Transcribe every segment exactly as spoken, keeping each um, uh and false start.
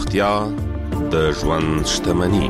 روغتیا د ژوند شتمني.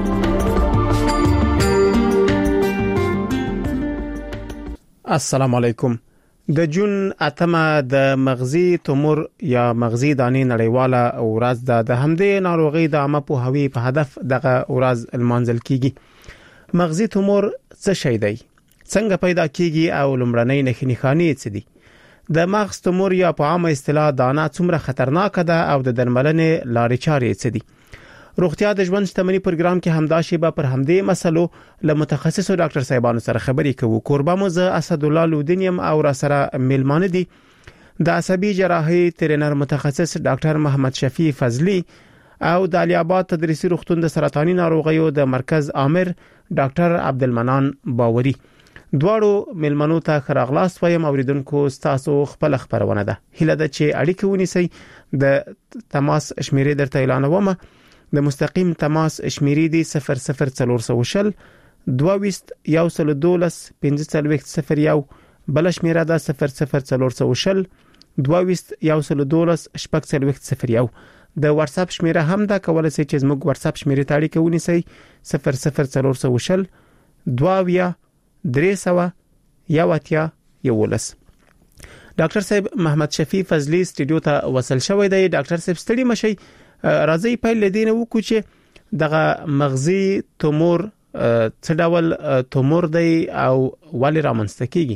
السلام علیکم. د جون اتمه د مغزي تومور یا مغزي دانې نړیواله ورځ ده. د همدې ناروغي د عامه پوهاوي په هدف دغه ورځ المنځل کیږي. مغزي تومور څه شی دی؟ څنګه پیدا کیږي او لومړنۍ نښې نښانې څه دي؟ د مغز تومور یا په عامه اصطلاح دانه څومره خطرناک ده او د درملنې لارې چارې څه دي؟ روغتیا د ژوند شتمني پروګرام کې همدا شیبه پر همدې مسلو له متخصصو ډاکټر صاحبانو سره خبرې کوو. کوربه مو زه اسد الله لودینیم او را سره میلمانه دي د عصبي جراحي ترینر متخصص ډاکټر محمد شفیع فضلی او د علي آباد تدریسي روغتون د سرطاني ناروغیو د مرکز آمر ډاکټر عبدالمنان باوري. دواړو میلمنو ته خراغلاس وایم. اوریدونکو تاسو خپل خبرونه ده هله د چې اړیکه ونیسئ. د تماس شمیرې درته اعلانوم. د مستقیم تماس شمیرې دی صفر صفر څلور سو شل دوه ویست یو سل دولس پنځه څلوېښت صفر یو. بل شمیره ده صفر صفر څلور سو شل دوه ویست یو سل دولس شپږ څلوېښت صفر یو. د واتس اپ شمیره هم ده، کولای شئ چې زموږ واتس اپ شمیرې ته اړیکه ونیسئ صفر صفر څلور سو شل دوه ویا درې سو یو اتیا یولس. ډاکټر صاحب محمد شفیع فضلی سټوډیو ته وصل شوی دی. ډاکټر صاحب ستړي مشئ. راځي په لدینه وکړو چې دغه مغزي تومور څه ډول تومور دی او ولې رامنځته کیږي.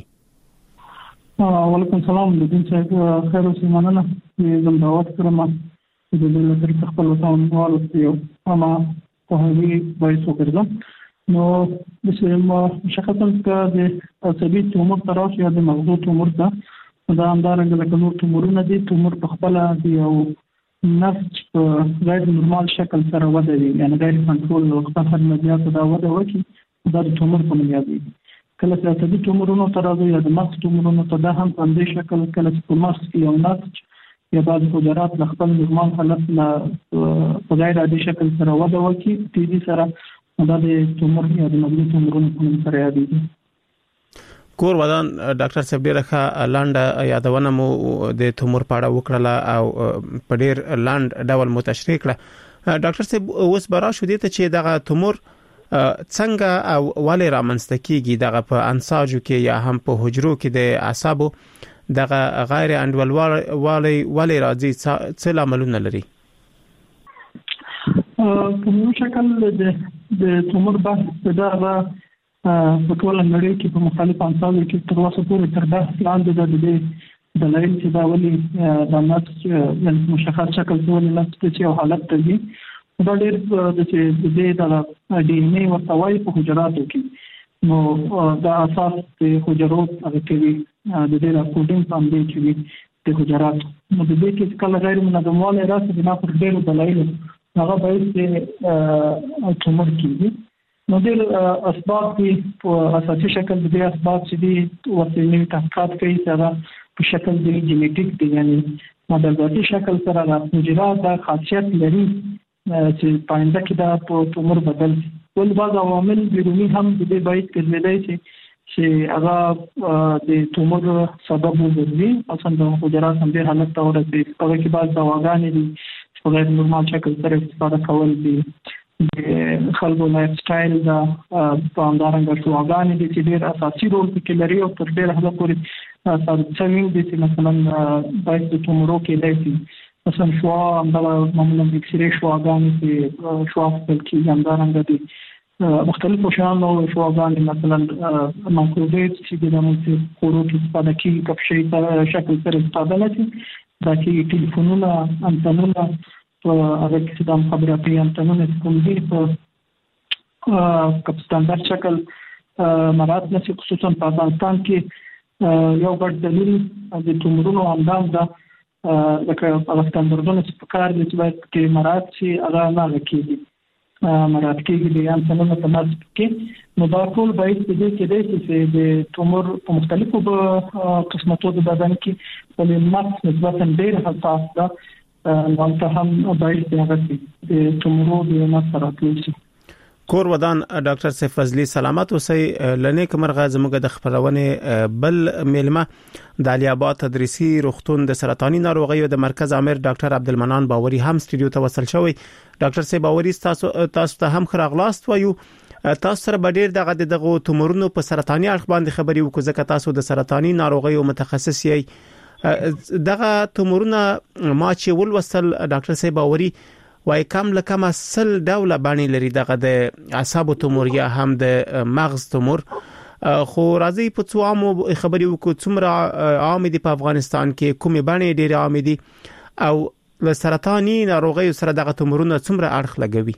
وعلیکم السلام. د دې چې خیر اوسې مننه چې زم دعوت کړم د دې لپاره خپل وطن والو یو اما په هغه وایي وګرځم. نو د څه شخصا چې د عصبي تومور تراش یا د مغزو تومور ده دا همدارنګه د نور تومورونه دي. تومور په خپل دی او نفس په غیر نورمال شکل سره وده وي، یعنی غیر کنټرول او خطر مدیات دا وده وکي دا د تومور په نوم یادېږي. کله چې عصبي تومورونو ته راځي یا د مغز تومورونو ته دا هم په دې شکل کله چې په مغز کې یو نسج یا بعض حجرات له خپل نورمال حالت نه په غیر عادي شکل سره وده وکي تیزی سره دا د تومور یا د مغزي تومورونو په نوم سره یادېږي. کور ودان ډاکټر صاحب ډیره ښه لاندې یادونه مو د تومور په اړه وکړه او په ډیر لاند ډول مو تشریح کړه. ډاکټر صاحب اوس برا شو دي ته چې دغه تومور څنګه او ولې رامنځته کیږي؟ دغه په انساجو کې یا هم په حجرو کې د اعصابو دغه غیر انډول والی ولې راځي؟ څه لاملونه لري؟ په نو شکل د تومور بحث دا په ټول نړۍ کې په مختلفو انسانو کې تر اوسه پورې تر بحث لاندې ده. د دې دلایل چې دا ولې د نفس یعنې مشخص شکل کې ولې نفس ته چې یو حالت ته ځي دا ډېر د چې د دې د ډي ان اے ورته وایي په حجراتو کې. نو دا اساس د حجرو هغه کوي د دې راکوډینګ په همدې کې وي د حجراتو. نو د دې کې کله غیر منظموالی راسي بنا پر ډېرو دلایلو هغه باعث د تومور کېږي. نو ډېر اسباب دي په اساسي شکل د دې اسباب چې دي ورته نوي تحقیقات کوي چې هغه په شکل د جینیټیک دي، یعنې ماده‌ذاتي شکل سره د حجرات دا خاصیت لري چې پاینده کې دا په تومور بدل شي. ول بعض عوامل بیروني هم د دې باعث کېدلی شي چې هغه د تومور سبب وګرځي. اصلا د حجرات هم دې حالت ته ورسي هغه کې بعض دواګانې دي چې په غیر نورمال شکل سره استفاده کول دي. د خلکو لایف سټایل دا په همدارنګه شواګانې دي چې ډېر اساسي رول پکې لري او تر ډېره حده پورې ثابت شوي دي چې مثلا باید د تومورو کېدای شي. مثلا شوا همدغه معمولا د اکسرې شواګانې چې شوا اخیستل کېږي، همدارنګه د مختلفو شیانو شواګانې مثلا مایکروویو چې د موږ خوړو کې استفاده کېږي که په شي شکل سره استفاده نه شي دا کېږي. ټلیفونونه، انتنونه په هغه کې چې دا مخابراتي انتنونه کوم دي په که په سټنډرډ شکل مراعات نه شي، خصوصا په افغانستان کې یو ګډ دلیل د تومورونو همدام ده لکه هغه سټنډرډونه چې په کار دي چې باید پکې مراعات شي هغه نه هغه کېږي مراعات کېږي د انتنونه په نصب کې. نو دا ټول باید د دې کېدای شي چې د تومور په مختلفو قسمتو د بدن کې ولې مغز نسبتا ډېر حساس ده نو ته هم باید د هغه د تومورو د نصب راتللی شي. کور ودان ډاکټر سیف فضلی سلامت اوسئ. لنیک مرغه زموږ د خبرونه بل ملما د علي آباد تدریسي روغتون د سرطاني ناروغیو د مرکز امیر ډاکټر عبدالمنان باوري هم سټوډیو ته وصل شوی. ډاکټر سیف باوري تاسو تاسو ته هم خراغلاست وایو. تاسو سره بډیر دغه دغه تمرونو په سرطاني اړه باندې خبري وکړو ځکه تاسو د سرطاني ناروغیو متخصص یې. دغه تمرونه ما چې ول وصل ډاکټر سیف باوري وای کم لکه مسل ډوله باندې لري دغه د اعصاب تمور یا هم د مغز تمور. خو راځي په څو عامو خبري وکړو څومره عام دي په افغانستان کې کومې باندې ډېر عام دي او له سرطاني ناروغیو سره دغه تمرونه څومره اړخ لګوي.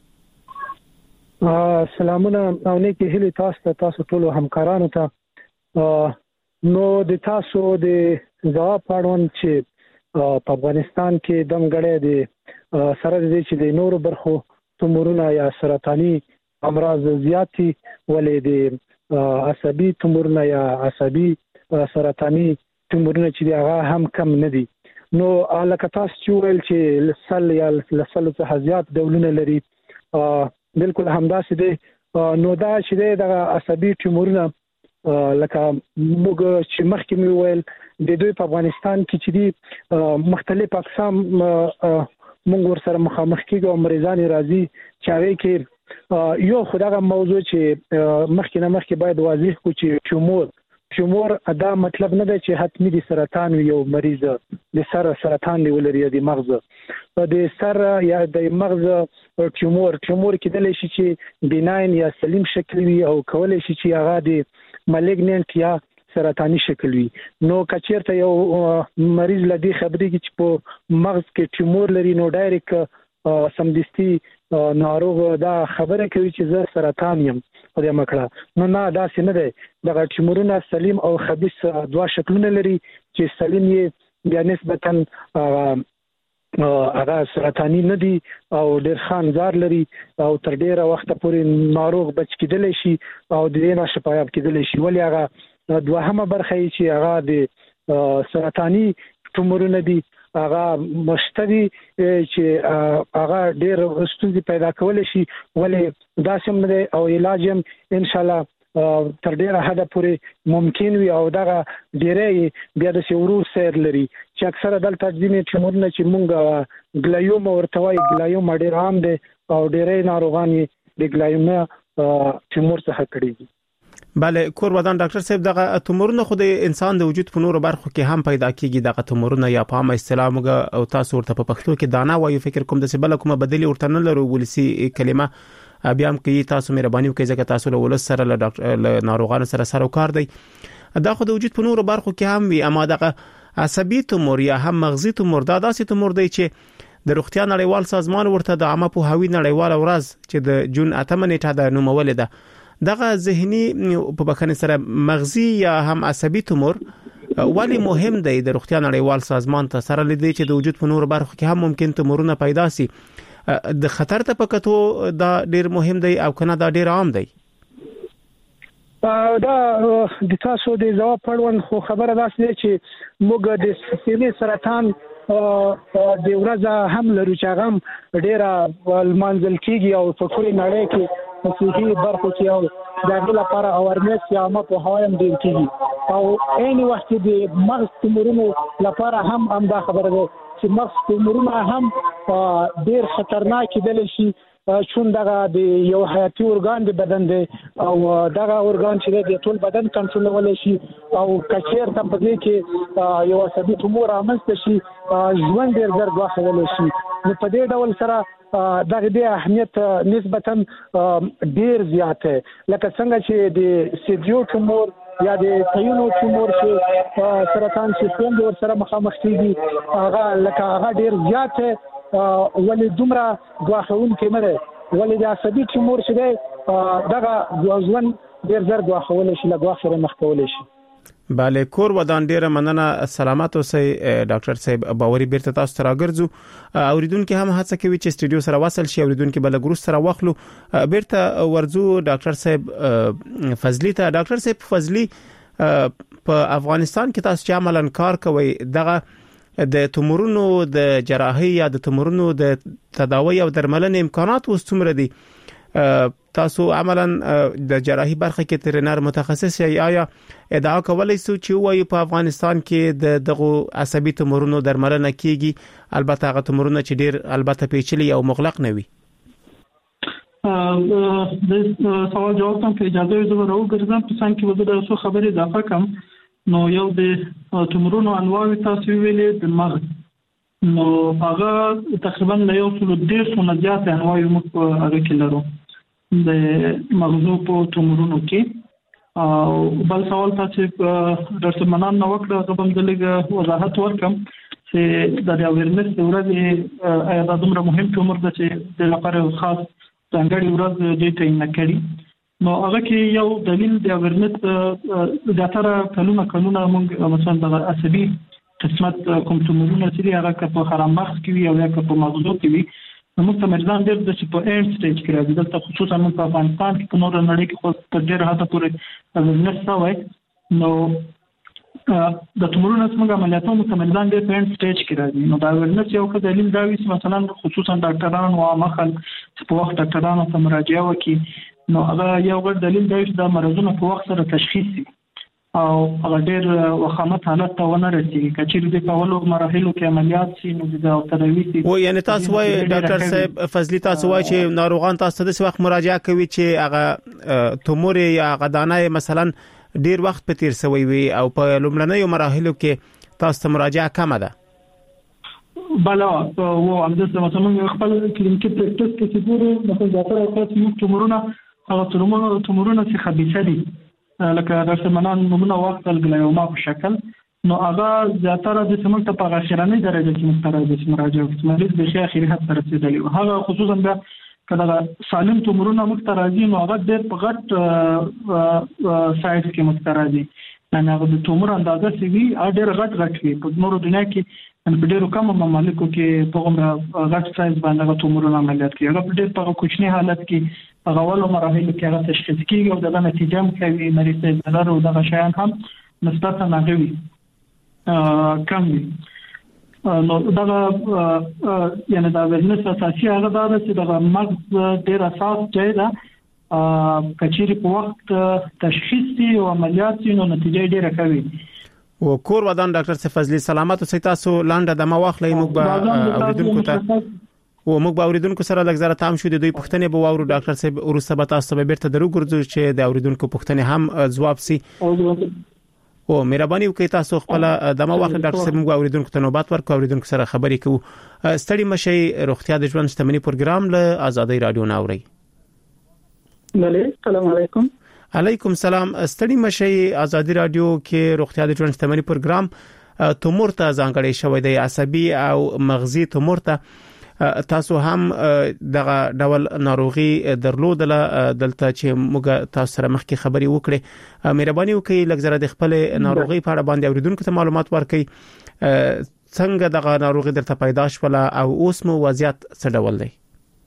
سلامونه او نیکی هلي تاسو ته تاسو ټول همکارانو ته. نو د تاسو د ځواب پاړون چې په افغانستان کې دمګړې دي سره دې چې د نورو برخو تمورونه یا سرطاني امراض زیاتی ولې د عصبي تمورونه یا عصبي سرطاني تمورونه چې هغه هم کم نه دي. نو الکه تاسو چې ویل چې لسل یا لسل څخه زیات ډولونه لري بالکل همداسې دي. نو دا چې د عصبي تمورونه لکه موږ چې مخکې مې ویل د دوی په افغانستان کې چې دي مختلف اقسام موږ ور سره مخامخ کېږو او مریضان راځي چې هغه کې یو خدای موضوع چې مخکې نه مخکې باید واضح کو چې ټیومور ټیومور دا مطلب نه دی چې حتمی د سرطان یو مریض د سر سرطان ولري د مغز د سر یا د مغز ټیومور ټیومور کېدل شي چې بیناین یا سلیم شکل وي او کولای شي چې هغه د مالیګننت یا سرطاني شکل وي. نو کچیرته یو مریض لدی خبرې کې چې په مغز کې ټیومور لري نو ډایرک سمدستي ناروغ دا خبره کوي چې زه سرطان یم خدای مکړه. نو نه دا څه نه دی. دغه ټیومورونه سلیم او خبيث دوا شکلونه لري چې سلیم یې بیا نسبتا هغه سرطاني نه دي او ډېر خانزار لري او تر ډیره وخت پورې ناروغ بچ کېدلی شي او د دې نه شفایاب کېدلی شي. ولې هغه دوهمه برخه چې هغه د سرطاني ټیومورونه دي هغه مشتري چې هغه ډېر ستونزې پیدا کولای شي. ولې دا سم نه او علاج هم ان شاء الله تر ډیره حد پورې ممکن وي او دغه ډیره بیا د سیورو سیر لري چې اکثره دلته ځینې ټیومورونه چې مونږ ګلایوم ورته وایي ګلایوم ډیر عام دي او ډیره ناروغان د ګلایوم ټیومور څخه کړي دي. بله کور ودان ډاکټر صاحب دغه تمرونه خو د انسان د وجود په نورو برخو کې هم پیدا کیږي. دغه تمرونه یا په عامه اصطلاح موږ او تاسو ورته په پښتو کې دانا وایو فکر کوم د سبله کومه بدلی ورته نه لرو ولسی کلمه بیا هم کې تاسو مهرباني وکړئ ځکه تاسو له ولس سره له ډاکټر ناروغانو سره سره کار دی. دا خو د وجود په نورو برخو کې هم وي اما دغه عصبي تمور یا هم مغزي تمور دا داسې تمور دی چې د روغتیا نړیوال سازمان ورته د عامه پوهاوی نړیوال ورځ چې د جون اتمه نیټه د نومول ده دغه ذهني په بخنه سره مغزي یا هم عصبي تمور ولی مهم دی د روغتیا نړیوال سازمان ته سره لیدي چې د وجود په نورو برخو کې هم ممکن تمورونه پیدا سي. د خطر ته پکتو دا ډیر مهم دی او کنه دا ډیر عام دی. دا د تاسو د ځواب پړون خو خبره ده چې موږ د سینې سرطان د ورځ هم لرو چې هغه ډیره المنزل کیږي او په ټول نړۍ کې په صحي برخو کې او د هغه لپاره اورنس یا ما په هوایم ډیر کیږي او عین وخت د مغز تمرونو لپاره هم هم دا خبره ده چې مغز تمرونه هم ډیر خطرناک دي شي چون دغه د یو حیاتي ارګان د بدن دی او دغه ارګان چې د ټول بدن کنټرولول شي او کچیر ته په دې کې یو عصبي تمور رامنځته شي ژوند ډیر زر غوښول شي. نو په دې ډول سره دغه د اهمیت نسبتا ډیر زیات دی لکه څنګه چې د سیډیو تمور یا د تیونو تمور چې سرطان سیستم ور سره مخامخ کیږي هغه لکه هغه ډیر زیات دی ولې دومره غواخون کې مده ولې د عصبي تمور چې دی دغه ځوان ډیر زر غواخول شي لګوا سره مخ کول شي. bale کور ودان ډیره مننه سلامات اوسئ ډاکټر صاحب باوري بیرته تاسو ته راګرځو اوریدونکو هم هڅه کوي چې سټوډیو سره وصل شي اوریدونکو بل ګروس سره واخلو بیرته ورزو ډاکټر صاحب فضلی ته ډاکټر صاحب فضلی په افغانستان کې تاسو چې عملاً کار کوي دغه د تمرونو د جراحي یا د تمرونو د تداوی او درملنې امکانات اوس څومره دي تاسو عملاً د جراحي برخه کې ترینر متخصص یې آیا ادعا کولای شو چې وایي په افغانستان کې د دغه عصبي تمرونو درملنه کیږي البته هغه تمرونه چې ډیر البته پیچلي او مغلق نه وي؟ د سوال جواب ته اجازه زه راوګرځم په څنګه کې وځي د څه خبرې اضافه کوم. نو یو د تمرونو انواع تاسو ویلې د مغز، نو هغه تقریبا له یو څو ډیر څو نه زیات انواع موږ په هغه کې لرو د مغزو په تمرونو کې. او بل سوال تاسو ډاکټر منان نو وکړه هغه هم د لږ وضاحت ورکم چې د اویرنس ورځ آیا دا دومره مهم تمر ده چې د لپاره خاص څنګه ورځ دې ته نه کړی. نو هغه کې یو دلیل د اویرنس زیاتره کلونه کلونه موږ مثلا د عصبي قسمت کوم تمرونه چې هغه په خرم مغز کې وي او یا په مغزو کې وي، نو موږ ته مریضان ډېر د چې په اینډ سټیج کې راځي. دلته خصوصا موږ په افغانستان کې په نور نړۍ کې خو تر ډېر حده پورې اویرنس شوی. نو د تمرونو څنګه عملیاتو موږ ته مریضان ډېر په اینډ سټیج کې راځي. نو دا اویرنس یو ښه دلیل دا وي چې مثلا خصوصا ډاکټران او عامه خلک چې په وخت ډاکټرانو ته مراجعه وکړي، نو هغه یو غوړ دلیل دی چې دا مرزونه په وخت سره تشخیص شي او هغه ډېر وخامت حالت ته ونه رسیږي. کچېرې د اولو مراحلو کې عملیات شي نو د تداوی شي. او یعنی تاسو وايي ډاکټر صاحب فضلی تاسو وايي چې ناروغان تاسو د وخت مراجعه کوي چې هغه تومور یا غدانه مثلا ډېر وخت په تیر سوی وي او په لومړنیو مراحلو کې تاسو ته مراجعه کمه ده؟ بلا او همدغه مثلا خپل کلینیکي پریکټس کې چې ګورو مثلا ډاکټر اوقات یو تمرونه هغه تمرونه تمرونه چې خبيثه دي لکه ډاکټر منان نمونه وخت الګلایوما په شکل، نو هغه زیاتره د سیمه ته په اخرنۍ درجه کې مستراجع مراجعه کوي، مریض به شي اخري حد رسیدلی و. هغه خصوصا بیا کله سالم تمرونه مستراجع نو هغه ډېر په غټ سایز کې مستراجع، یعنی هغه د تمر اندازه سی وی ډېر غټ غټ وي. په نورو دنیا کې ان په ډېرو کم ممالکو کې په کومه غټ سایز باندې هغه تمرونه عملیات کوي. هغه ډېر په کوچني حالت کې هغه ولو مراحل کې هغه تشخیص کیږي او دغه نتیجه هم کوي مریض ته ضرر او دغه شیان هم نسبتا ناغوي کم وي. نو دغه یعنی دا ورنس اساسي هغه دا چې دغه مغز ډېر اساس ځای ده، کچېرې په وخت تشخیص او عملیات نو نتیجه ډېره کوي. او کور ودان ډاکټر فضلی سلامت او تاسو لاندې د مواخلې موږ به اوریدونکو ته او موږ به اوریدونکو سره لږ تام شو د دوی پوښتنې به واورو. ډاکټر صاحب ورسته به تاسو به بیرته درو ګرځو چې د اوریدونکو پوښتنې هم ځواب سي. او مهرباني وکړئ تاسو خپل د مواخلې ډاکټر صاحب موږ اوریدونکو ته نوبت ورکړو، اوریدونکو سره خبرې کوو. ستړي مشي روغتیا د ژوند شتمنۍ پروګرام له آزادۍ رادیو ناوړي. بله السلام علیکم. علیکم سلام. ستړي مشي آزادۍ رادیو کې روغتیا د ژوند شتمنۍ پروګرام تومور ته ځانګړی شوی دی، عصبي او مغزي تومور ته. تاسو هم دغه ډول ناروغي درلودله دلته چې موږ تاسو سره مخکې خبرې وکړې. مهرباني وکړئ لږ زره د خپل ناروغي په اړه باندې اوریدونکو ته معلومات ورکړئ. څنګه دغه ناروغي درته پیدا شوه او اوس مو وضعیت څه ډول دی؟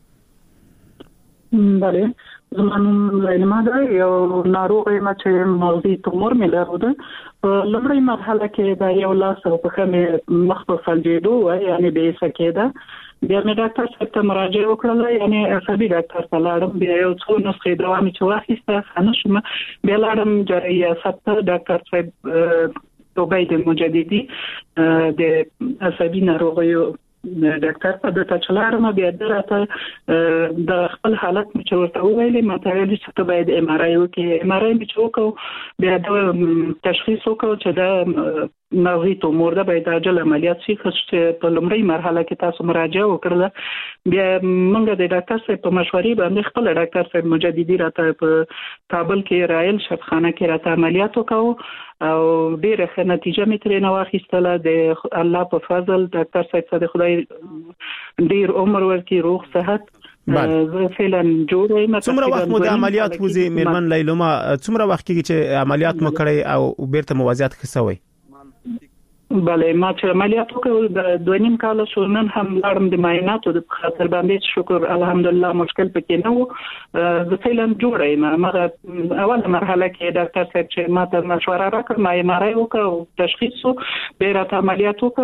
بله زمانم لایلما ده، یو ناروغي ما چې مغزي تومور مې لرله. په لومړۍ مرحله کې دا یو لاس او پښه مې مخ په فلجېدو و، یعنی بې حسه کېده. بیا مې ډاکټر صاحب ته مراجعه وکړله، یعنی عصبي ډاکټر ته لاړم. بیا یو څو نسخې دوا مې چې واخیسته ښه نه شوم. بیا لاړم جراحي اسد ته، ډاکټر صاحب عبید مجددي د عصبي ناروغیو ډاکټر په دته چلارم. بیا درته د خپل حالت مې چې ورته وویلې ماته ویل چې ته باید ام ار آی وکړې. ام ار آی مې چې وکړو بیا د تشخیص وکړو چې دا مغزي تومور ده، باید عاجل عملیات شي. چې په لومړۍ مرحله کې تاسو مراجعه وکړله، بیا موږ د ډاکټر صاحب په مشورې باندې خپل ډاکټر صاحب مجددي راته په کابل کې رایل شفخانه کې راته عملیات وکاو او ډیره ښه نتیجه مې ترې نه واخیستله. د الله په فضل ډاکټر صاحب ته خدای ډیر عمر ورکړي، روغ صحت. زه فعلا جوړ یم. څومره وخت مو د عملیات وځي میرمن لیلما؟ څومره وخت کېږي چې عملیات مو کړی او بیرته مو وضعیت ښه شوی؟ بله ما چې عملیات وکړو د دوه نیم کال شو، نن هم لاړم د معایناتو د خاطر باندې، شکر الحمدلله مشکل پکې نه و. زه فعلا جوړ یم. مګر اوله مرحله کې ډاکټر صاحب چې ما ته مشوره راکړه، ما ام ار آی وکړ او تشخیص شو، بیا راته عملیات وکړو.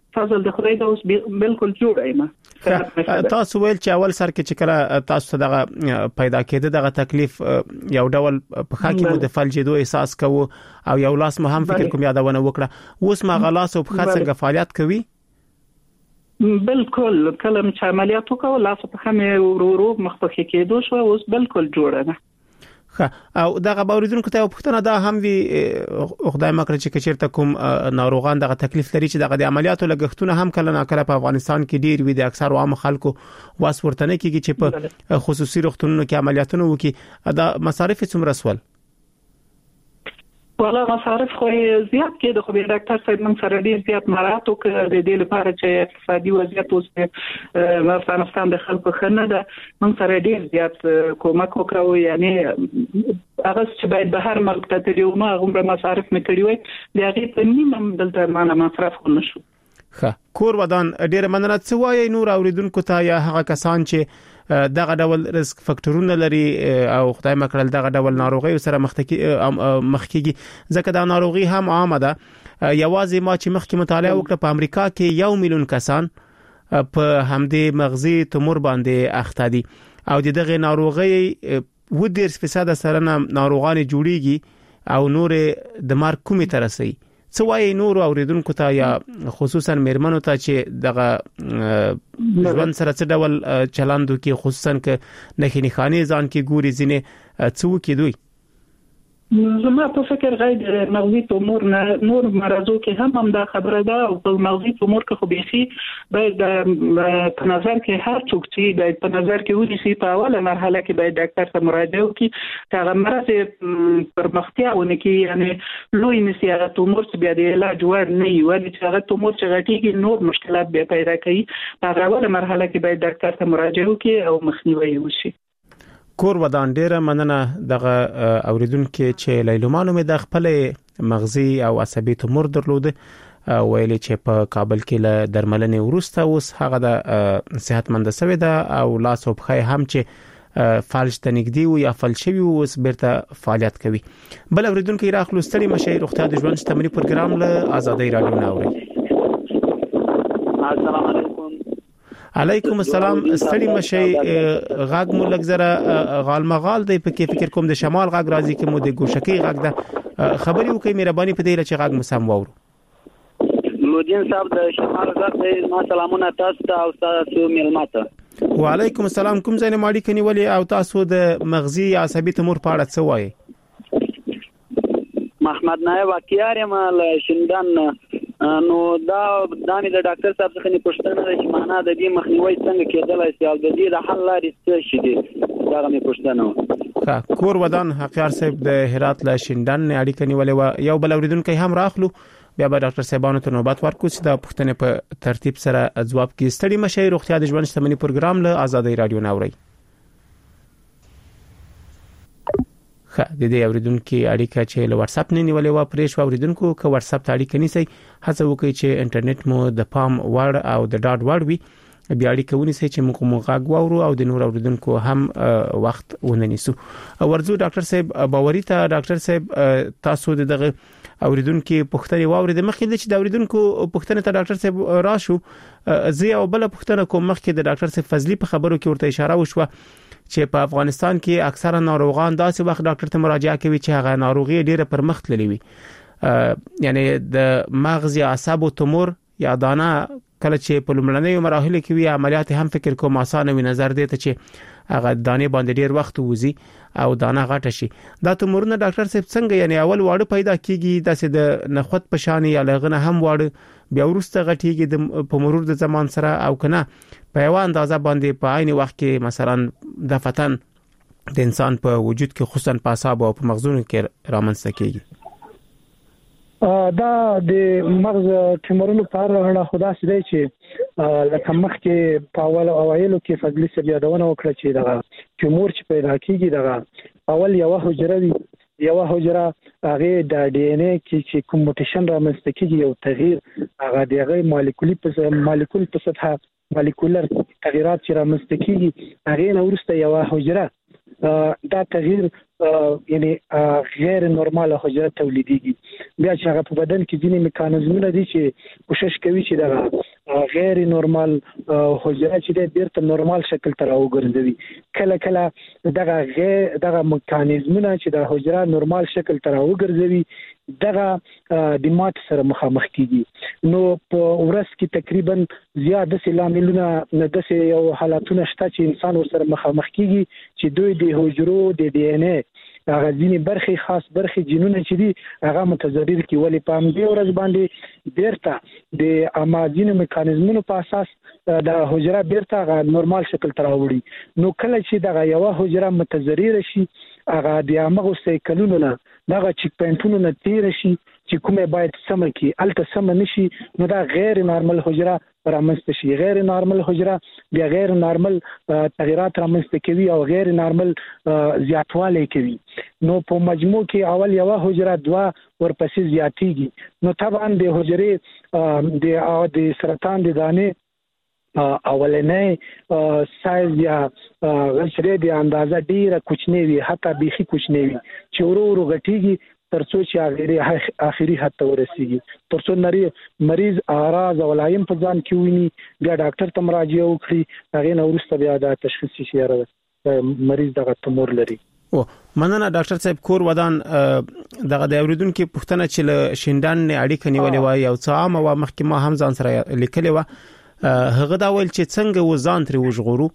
فضل د خدای د اوس بالکل جوړ یم. تاسو ویل چې اول سر کې چې کله تاسو دغه پیدا کېده دغه تکلیف یو ډول په خا کې مو د فلجېدو احساس کوو او یو لاس مو هم فکر کوم یادونه وکړه، اوس ما غلاس او په خا څنګه فعالیت کوي؟ بالکل کلم چې عملیات وکړو لاس په خا مې ورو ورو مخ په کې کېدو شو، اوس بالکل جوړه ده. او دغه باوریدونکو ته پوښتنه ده هم وی خدای مکړه چې چیرته کوم ناروغان دغه تکلیف لري چې دغه د عملیاتو لګښتونه هم کله ناکله په افغانستان کې ډیر وي، د اکثر عام خلکو واس ورته نه کیږي چې په خصوصي روغتونونو کې عملیاتونه وکړي، دا مصارف څومره سول؟ ولا مصارف خو زیات کې د خو به ډاکټر صاحب من سره ډیر زیات مراعات وکړ د دې لپاره چې اقتصادي وضعیت اوس په افغانستان د خلکو خنه ده، من سره ډیر زیات کومک وکړو، یعنی هغه چې باید به هر ملک ته تریو ما غوړه مصارف مکړی وي د هغه په نیمه دلته معنا مصرف نشو. ښه کور ودان ډیر مننه. څه وایي نور اوریدونکو ته یا هغه کسان چې دغه ډول ریسک فاکټورونه لري او خدای مکړل دغه ډول ناروغي سره مخکېږي، ځکه دا ناروغي هم عامه ده. یوازې ما چې مخکې مطالعه وکړه په امریکا کې یو میلیون کسان په همدې مغزي تومور باندې اخته دي او دغه ناروغي و ډیر فیصد سره ناروغان جوړيږي او نور د مرګ کومې ترسي. څه وایي نور اوریدونکو ته یا خصوصا میرمنو ته چې دغه ځوان سره څه ډول چلند کوي، خصوصا ک نه خني ځان کې ګوري ځنه څو کې دوی؟ زما په فکر غیر مغزي تومور نه نور مرزو کې هم هم دا خبره ده او په مغزي تومور کې خو بيخي باید په نظر کې هر څوک چې باید په نظر کې ونیسي په اوله مرحله کې باید ډاکټر ته مراجعه وکړي چې هغه مرزه پر مختیاونه کې یعنی لوی نسی هغه تومور چې بیا د علاج وړ نه وي، ولې چې هغه تومور چې غټيږي نور مشکلات به پیدا کوي. په اوله مرحله کې باید ډاکټر ته مراجعه وکړي او مخنیوي وشي. کور ودان ډیره مننه. دغه اوریدونکو چې لیلومانو مې د خپل مغزي او عصبي تومور درلود ویلي چې په کابل کې له درملنې وروسته اوس هغه د صحتمند سوي ده او لاس او پخې هم چې فالج تنګدي او یا فلشوي اوس بیرته فعالیت کوي. بل اوریدونکو راخلو ستړي مشه روغتیا د ژوند شتمنۍ پروګرام له آزادۍ رادیو ناوړي. السلام علیکم. علیکم السلام. ستړي مشه غاګ مو لګزره غالمغال دی په کې فکر کوم د شمال غاګ راځي کې مو د ګوشکی غاګ ده خبري وکي مهرباني په دې چې غاګ مسام وورو. مودین صاحب د شمال غاګ دی، ما سلامونه تاسو ته او تاسو ملماته. وعلیکم السلام. کوم ځای نه ماړی کني ولی او تاسو د مغزي عصبي تومور په اړه څه وایي؟ محمد نایب واقعار یم له شندان. نو دا دانی د ډاکټر صاحب څخه نه پوښتنه ده چې معنا د دې مخنیوي څنګه کېدلای شي او د دې د حل لارې څه شي دي، دا غو پوښتنه و. ښه کور ودان حقیار صاحب د هرات له شندان اړیکه نیولې و. یو بل اوریدونکو هم راخلو بیا به ډاکټر صاحبانو ته نوبت ورکو چې دا پوښتنه په ترتیب سره ځواب کړي. ستړي مشه روغتیا د ژوند شتمنۍ پروګرام له آزادۍ رادیو ناوړي. خا د دې اوریدونکو اړیکه چې له واتس اپ نه نیولې و پرېښ اوریدونکو که واتس اپ ته اړیکه نیسي هڅه وکړئ چې انټرنیټ مو د پام وړ او د ډاټ وړ وي، بیا اړیکه ونیسئ چې موږ مو غاګ واورو او د نور اوریدونکو هم وخت وننیسو. ورزو ډاکټر صاحب باوري ته ډاکټر صاحب تاسو دغه اوریدونکو پوښتنه واورید مخکې د چې د اوریدونکو پوښتنه ته ډاکټر صاحب راشو زه او بل پوښتنه کوم مخکې د ډاکټر صاحب فضلی په خبرو کې ورته اشاره وشوه چې په افغانستان کې اکثره ناروغان داسې وخت ډاکټر ته مراجعه کوي چې هغه ناروغي ډیره پر مخ تللی وي، یعنی د مغز یا اعصاب تومور یا دانه کله چې په لومړنیو مراحلو کې وي عملیات هم فکر کوم آسان وي، نظر دی ته چې هغه دانه باندې ډیر وخت وځي او دانه غټه شي. دا تومورونه ډاکټر صاحب څنګه یعنی اول واړه پیدا کیږي داسې د نخوت په شان یا لغنه هم واړه بیا ورسته غټیږي د په مرور د زمان سره او کنه په یو اندازه باندې په عین وخت کې مثلا د فتن د انسان په وجود کې خصوصا په اعصاب او په مغزونو کې رامنځته کیږي. دا د مغز ټیمورونو په اړه خدا سي دی چې لکه مخکې په اول اوایلو کې فضلی سره یادونه وکړه چې دا ټیمور چې پیدا کیږي دا اول یو حجره وي، یو حجره هغه د ډي ان اي کې چې کوم موټیشن رامنځته کیږي یو تغییر هغه دغه مالیکولي په مالیکول په سطح مالیکولر تغیرات چې رامنځته کیږي هغه نه ورسته یو حجره دا تغییر یعنی غیر نورمال حجره تولیديږي. بیا چې هغه په بدن کې ځینې میکانیزمونه دي چې کوشش کوي چې دا غیر نورمال حجره چې د بیرته نورمال شکل ته راوګرځوي. کله کله دغه غیر دغه میکانیزمونه چې د حجره نورمال شکل ته راوګرځوي دغه د مات سره مخامخ کیږي. نو په ورځ کې تقریبا زیاده سلاملونه نه د یو حالاتونه شته چې انسان ورسره مخامخ کیږي چې دوی د حجرو د ډي ان اي هغه ځینې برخي خاص برخي جنونه چې دي هغه متضرر کی ولې په دې ورځ باندې بیرته د امازینو میکانیزمونو په اساس د حجره بیرته نورمال شکل ته راوړي. نو کله چې دغه یو حجره متضرر شي هغه د امغه سیکلونو نه دغه چیک پوینټونو نه تیر شي چې کومه باید سم کی الته سم نشي نو دا غیر نورمال حجره رامنځته شي. غیر نورمال حجره بیا غیر نورمال تغیرات رامنځته کوي او غیر نورمال زیاتوالی کوي. نو په مجموع کې اول یو حجره دوا ورپسې زیاتیږي. نو طبعا د حجرې د د سرطان د دانې اولنې سایز یا غشره د اندازه ډیره کوچنی وي حتی بيخي کوچنی وي چې ورو ورو غټیږي ترڅو چې هغه اخري حد ته ورسیږي. ترڅو نری مریض اعراض او علائم په ځان کې ویني بیا ډاکټر ته مراجعه وکړي هغه نو ورسته بیا د تشخیص شي مریض دغه تومور لري. او مننه ډاکټر صاحب کور ودان دغه د اوریدونکو پوښتنه چې له شیندان اړیکه نیولې وای او څه عام او مخکې ما هم ځان سره لیکلې و هغه دا ویل چې څنګه و ځان تر وژغورو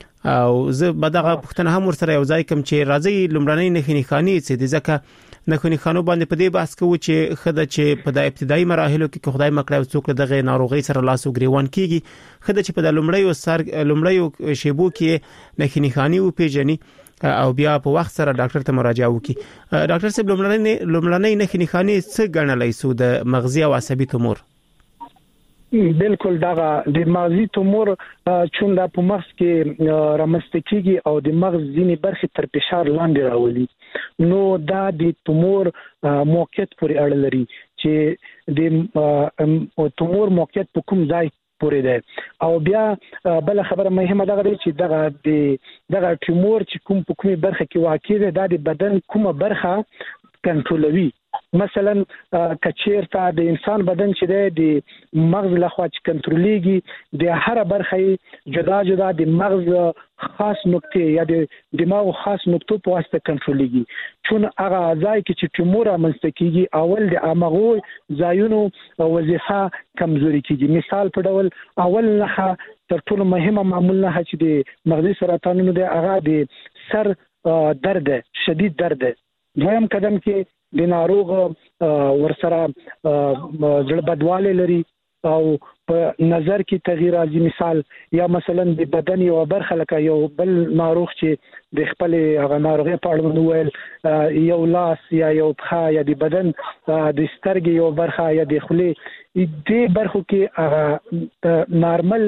او زه به دغه پوښتنه هم ورسره یو ځای کوم چې راځي لومړنۍ نخنی خاني چې د ځکه نخنی خانو باندې په دې بحث کوي چې خدای چې په د ابتدایي مراحلو کې خدای مکړه څوک دغه ناروغي سره لاس او ګریوان کیږي خدای چې په د لومړیو سر لومړیو شیبو کې نخنی خاني او پیژني او بیا په وخت سره ډاکټر ته مراجعه وکړي. ډاکټر صاحب لومړنۍ لومړنۍ نخنی خاني څه ګڼلای سو د مغزي او عصبي تومور؟ بالکل دغه د مغزي تومور چون د په مغز کې رامنځته کیږي او د مغز ځینې برخې تر فشار لاندې راولي. نو دا د تومور موقعیت پورې اړه لري چې د تومور موقعیت په کوم ځای پورې ده او بیا بل خبره مهمه ده چې دغه د دغه تومور چې کوم په کومه برخه کې واقع ده د بدن کومه برخه کنټرولوي. مثلا کچیرته د انسان بدن چې د مغز لخوا چې کنټرولېږي د هر برخه جدا جدا د مغز خاص نقطې یا د دماغ خاص نقطو په واسطه کنټرولېږي. چون هغه ځای کې چې تومور رامنځته کیږي اول د امغو ځایونو وظیفه کمزوري کیږي. مثال په ډول اول نه تر ټولو مهمه معمول نه چې د مغزي سرطانونو د هغه د سر درد شدید درد. دویم قدم کې د ناروغ ورسره زړه بدواله لري او په نظر کې تغییر راځي. مثال یا مثلا د بدن یو برخه لکه یو بل ناروغ چې د خپل هغه ناروغي په اړه وویل یو لاس یا یو پښه یا د بدن د سترګې یو برخه یا د خولې دې برخو کې هغه نارمل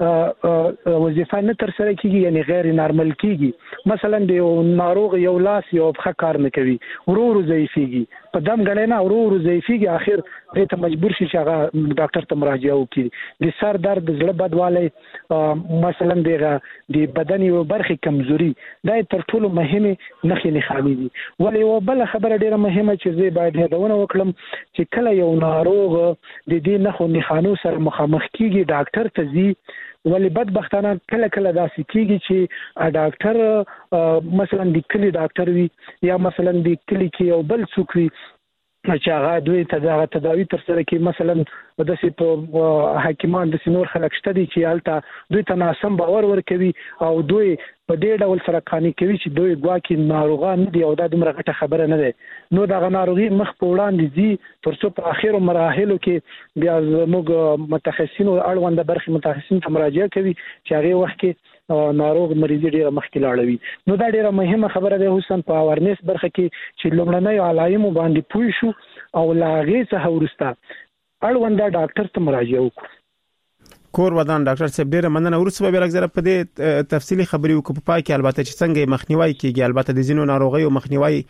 وظیفه نه تر سره کیږي یعنی غیر نارمل کیږي. مثلا د یو ناروغ یو لاس یو پښه کار نه کوي ورو ورو ضعیفيږي په دم غړې نه ورو ورو ضعیفيږي اخر دې ته مجبور شي چې هغه ډاکټر ته مراجعه وکړي. د سر درد زړه بدواله مثلا د بدن یو برخه کمزوري دا تر ټولو مهمه نښې نښانې دي. ولې یو بل خبره ډیره مهمه چې زه باید یادونه وکړم چې کله یو ناروغ د دې نښو نښانو سره مخامخ کیږي ډاکټر ته ځي ولې بدبختانه کله کله داسې کیږي چې ډاکټر مثلا د کلی ډاکټر وي یا مثلا د کلی کې یو بل څوک وي چې هغه دوی ته تداوی تر سره کې مثلا د سي په حکیمان د سينور خلک شته دي چې حالت دوی ته ناسم باور ورکوي او دوی په دې ډول سره قانې کوي چې دوی ګواکې ناروغان دي او دا دومره غټه خبره نه ده. نو دا ناروغي مخ په وړاندې دي ترڅو په اخیرو مراحلو کې بیا موږ متخصصین او اړوند برخې متخصصین ته مراجعه کوي چې هغه وخت کې ناروغ مریض ډیره مخکې لاړوي. نو دا ډیره مهمه خبره ده حسین په اورنس برخه کې چې لومړنۍ علایمو باندې پوه شو او لاغې څخه ورسته اړوند ډاکټر ته مراجعه وکړو. کور ودان ډاکټر صاحب ډیره مننه ورسره به لږ زره په دې تفصیلی خبري وکړو په پای کې البته چې څنګه مخنیوي کیږي البته د زینو ناروغي او مخنیوي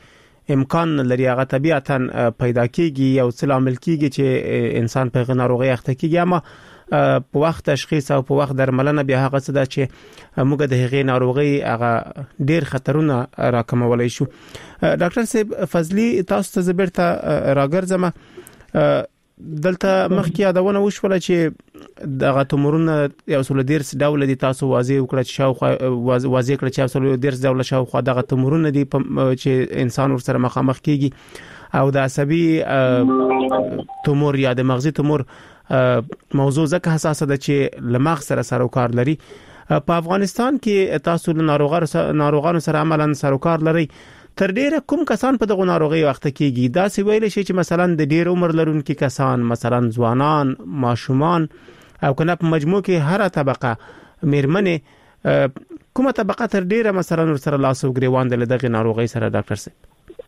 امکان لري هغه طبيعتا پیدا کیږي او څه عامل کیږي چې انسان په ناروغي اخته کیږي، اما په وخت تشخیص او په وخت درملنه بیا هغه څه ده چې موږ د هغې ناروغي هغه ډیر خطرونه راکمولای شو. ډاکټر صاحب فضلی تاسو ته زبرته راګرځم، دلته مخکې یادونه وشوله چې دغه تومورونه یو څول ډیر ډول دي، تاسو واضح وکړه چې شاوخوا واضح کړه چې یو څول ډیر ډول شاوخوا دغه تومورونه دي چې انسان ورسره مخامخ کیږي او د عصبي تومور یا د مغزي تومور موضوع ځکه حساسه ده چې لمغ سره سروکار لري. په افغانستان کې تاسو له ناروغانو سره عملاً سروکار لري، تر ډیره کوم کسان په دغه ناروغي وخت کېږي؟ دا سی ویل شي چې مثلا د ډیر عمر لرونکي کسان، مثلا ځوانان، ماشومان او کنه په مجموع کې هر طبقه میرمنې، کومه طبقه تر ډیره مثلا سره لاس او ګریوان د دغه ناروغي سره ډاکټر صاحب؟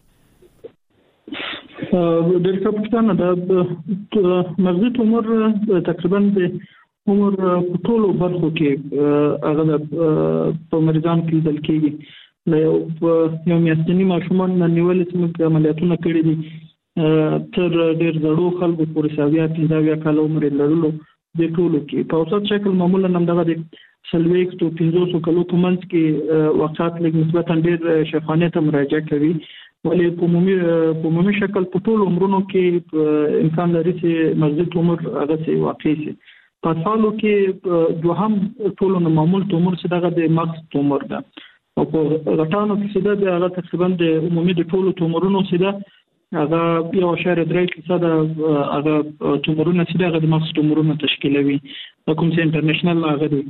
ډېر ښه پوښتنه ده. مغزي تومور تقریبا د عمر په ټولو برخو کې هغه په مریضان کې لیدل کېږي. له یو یو میاشتني ماشومان نیول چې موږ عملیاتونه کړي دي تر ډېر زړو خلکو پورې ساویا پنځه کال عمر لرلو د ټولو کې په اوسط شکل معمولا همدغه د سلويکس او پنځوس کلو په منځ کې وقات لږ نسبتا ډېر شفانه ته مراجعه کوي، ولې په عمومي په عمومي شکل په ټولو عمرونو کې امکان لري چې مغزي تومور هغه سي واقع شي. په سالو کې دوهم ټولو معمول تومور چې دغه د مغز تومور ده او په غټانو کې سیده د هغه تقریبا د عمومي د ټولو تومورونو سیده هغه یو اشاره درې کې ساده هغه تومورونه سیده هغه د مغز تومورونه تشکیلوي. کوم چې انټرنیشنل هغه دی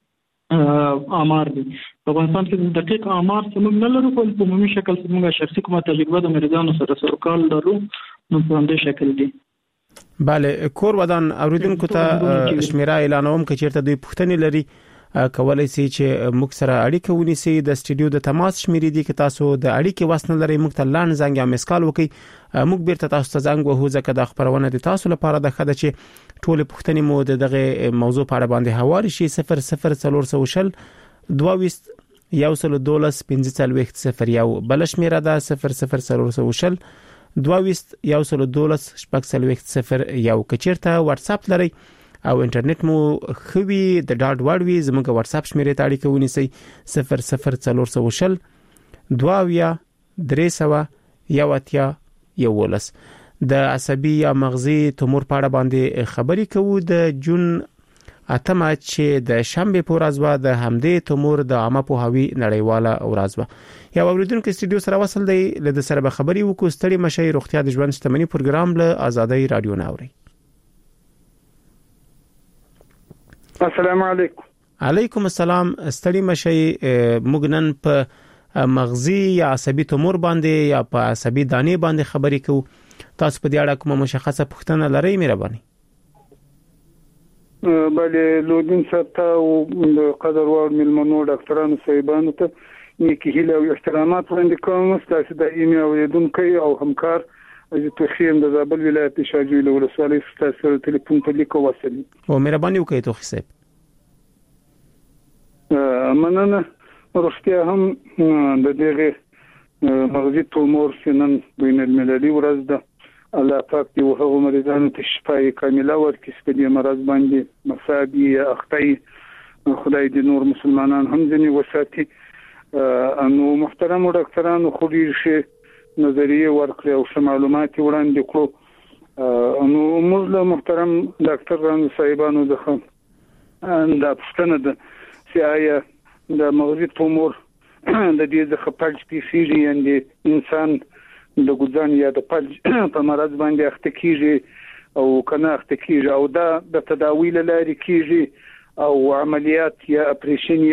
آمار دی. په افغانستان کې دقیق آمار څنګه نه لرو، په عمومي شکل څنګه شخصي کومه تجربه د مریضانو سره سروکال لرو نو په همدې شکل دی. بله، کور ودان اوریدونکو ته شمیره اعلانوم که چیرته دوی پوښتنې لري کولای شي چې موږ سره اړیکه ونیسي. د سټوډیو د تماس شمیرې دي که تاسو د اړیکې وسنه لري موږ ته لاند زنګ یا مسکال وکي، موږ بیرته تاسو ته زنګ وهو ځکه د خبرونه د تاسو لپاره د خده چې ټول پوښتنې مو دغه موضوع په اړه باندې حواله شي. صفر صفر څلور شل دوه یو سل دولس پنځه څلوېښت صفر یو بل شمیره ده صفر صفر څلور شل دوه یو سل دولس شپږ څلوېښت صفر یو. که چیرته واتس اپ لري او انټرنیټ مو خوي د ډاټ وړوي زموږ واتس اپ شمیرې ته اړیکه ونیسئ صفر صفر څلور شل دوه درې سوه یو اتیا یولس. د عصبي یا مغزي تومور په اړه باندې خبرې کوو د جون اتمه چې د شنبه په ورځ و د همدې تومور د عامه پوهاوي نړیواله ورځ و. یو اوریدونکو استډیو سره وصل دی، له سره به خبرې وکړو. ستړي مشي روغتیا د ژوند شتمنۍ پروګرام له آزادۍ رادیو ناوري. السلام علیکم. علیکم السلام. ستړي مشي موږ نن په مغزي یا عصبي تومور باندې یا په عصبي دانې باندې خبرې کوو. تاسو په دې اړه کومه مشخصه پوښتنه لرئ؟ مهرباني. بله، لودین صاحب او قدر وړ ملمنو ډاکټرانو صاحبانو ته نیکی هیله او احترامات وړاندې کوم. تاسو د ایمي اوریدونکو او همکار از توخیم د زابل ولایت شاجوی له ولسوالۍ څخه سره ټلیفون په لیکو وصلي. او مهرباني وکړئ توخی صاحب. مننه. روغتیا هم د دغه مغزي تومور سنن بین المللي ورځ ده. الله پاک دې وهغه مریضانو ته شفای کامله ورکړي چې په دې مرض باندې مصابي یا اخطي. خدای دې نور مسلمانان هم ځنی وساتي. انو محترم ډاکټرانو خو ډیر شي نظریه ورکړي او ش معلومات وړاندې کړو. انو موږ له محترم ډاکټرانو صاحبانو څخه دا پوښتنه ده چې آیا د مغزي تومور د دې څخه پلج پیسیږي، یعنی انسان د ګوزان یا د پلج په مرض باندې اخته کیږي او کنه اخته کیږي او دا د تداوی لاري کیږي او عملیات یا اپریشن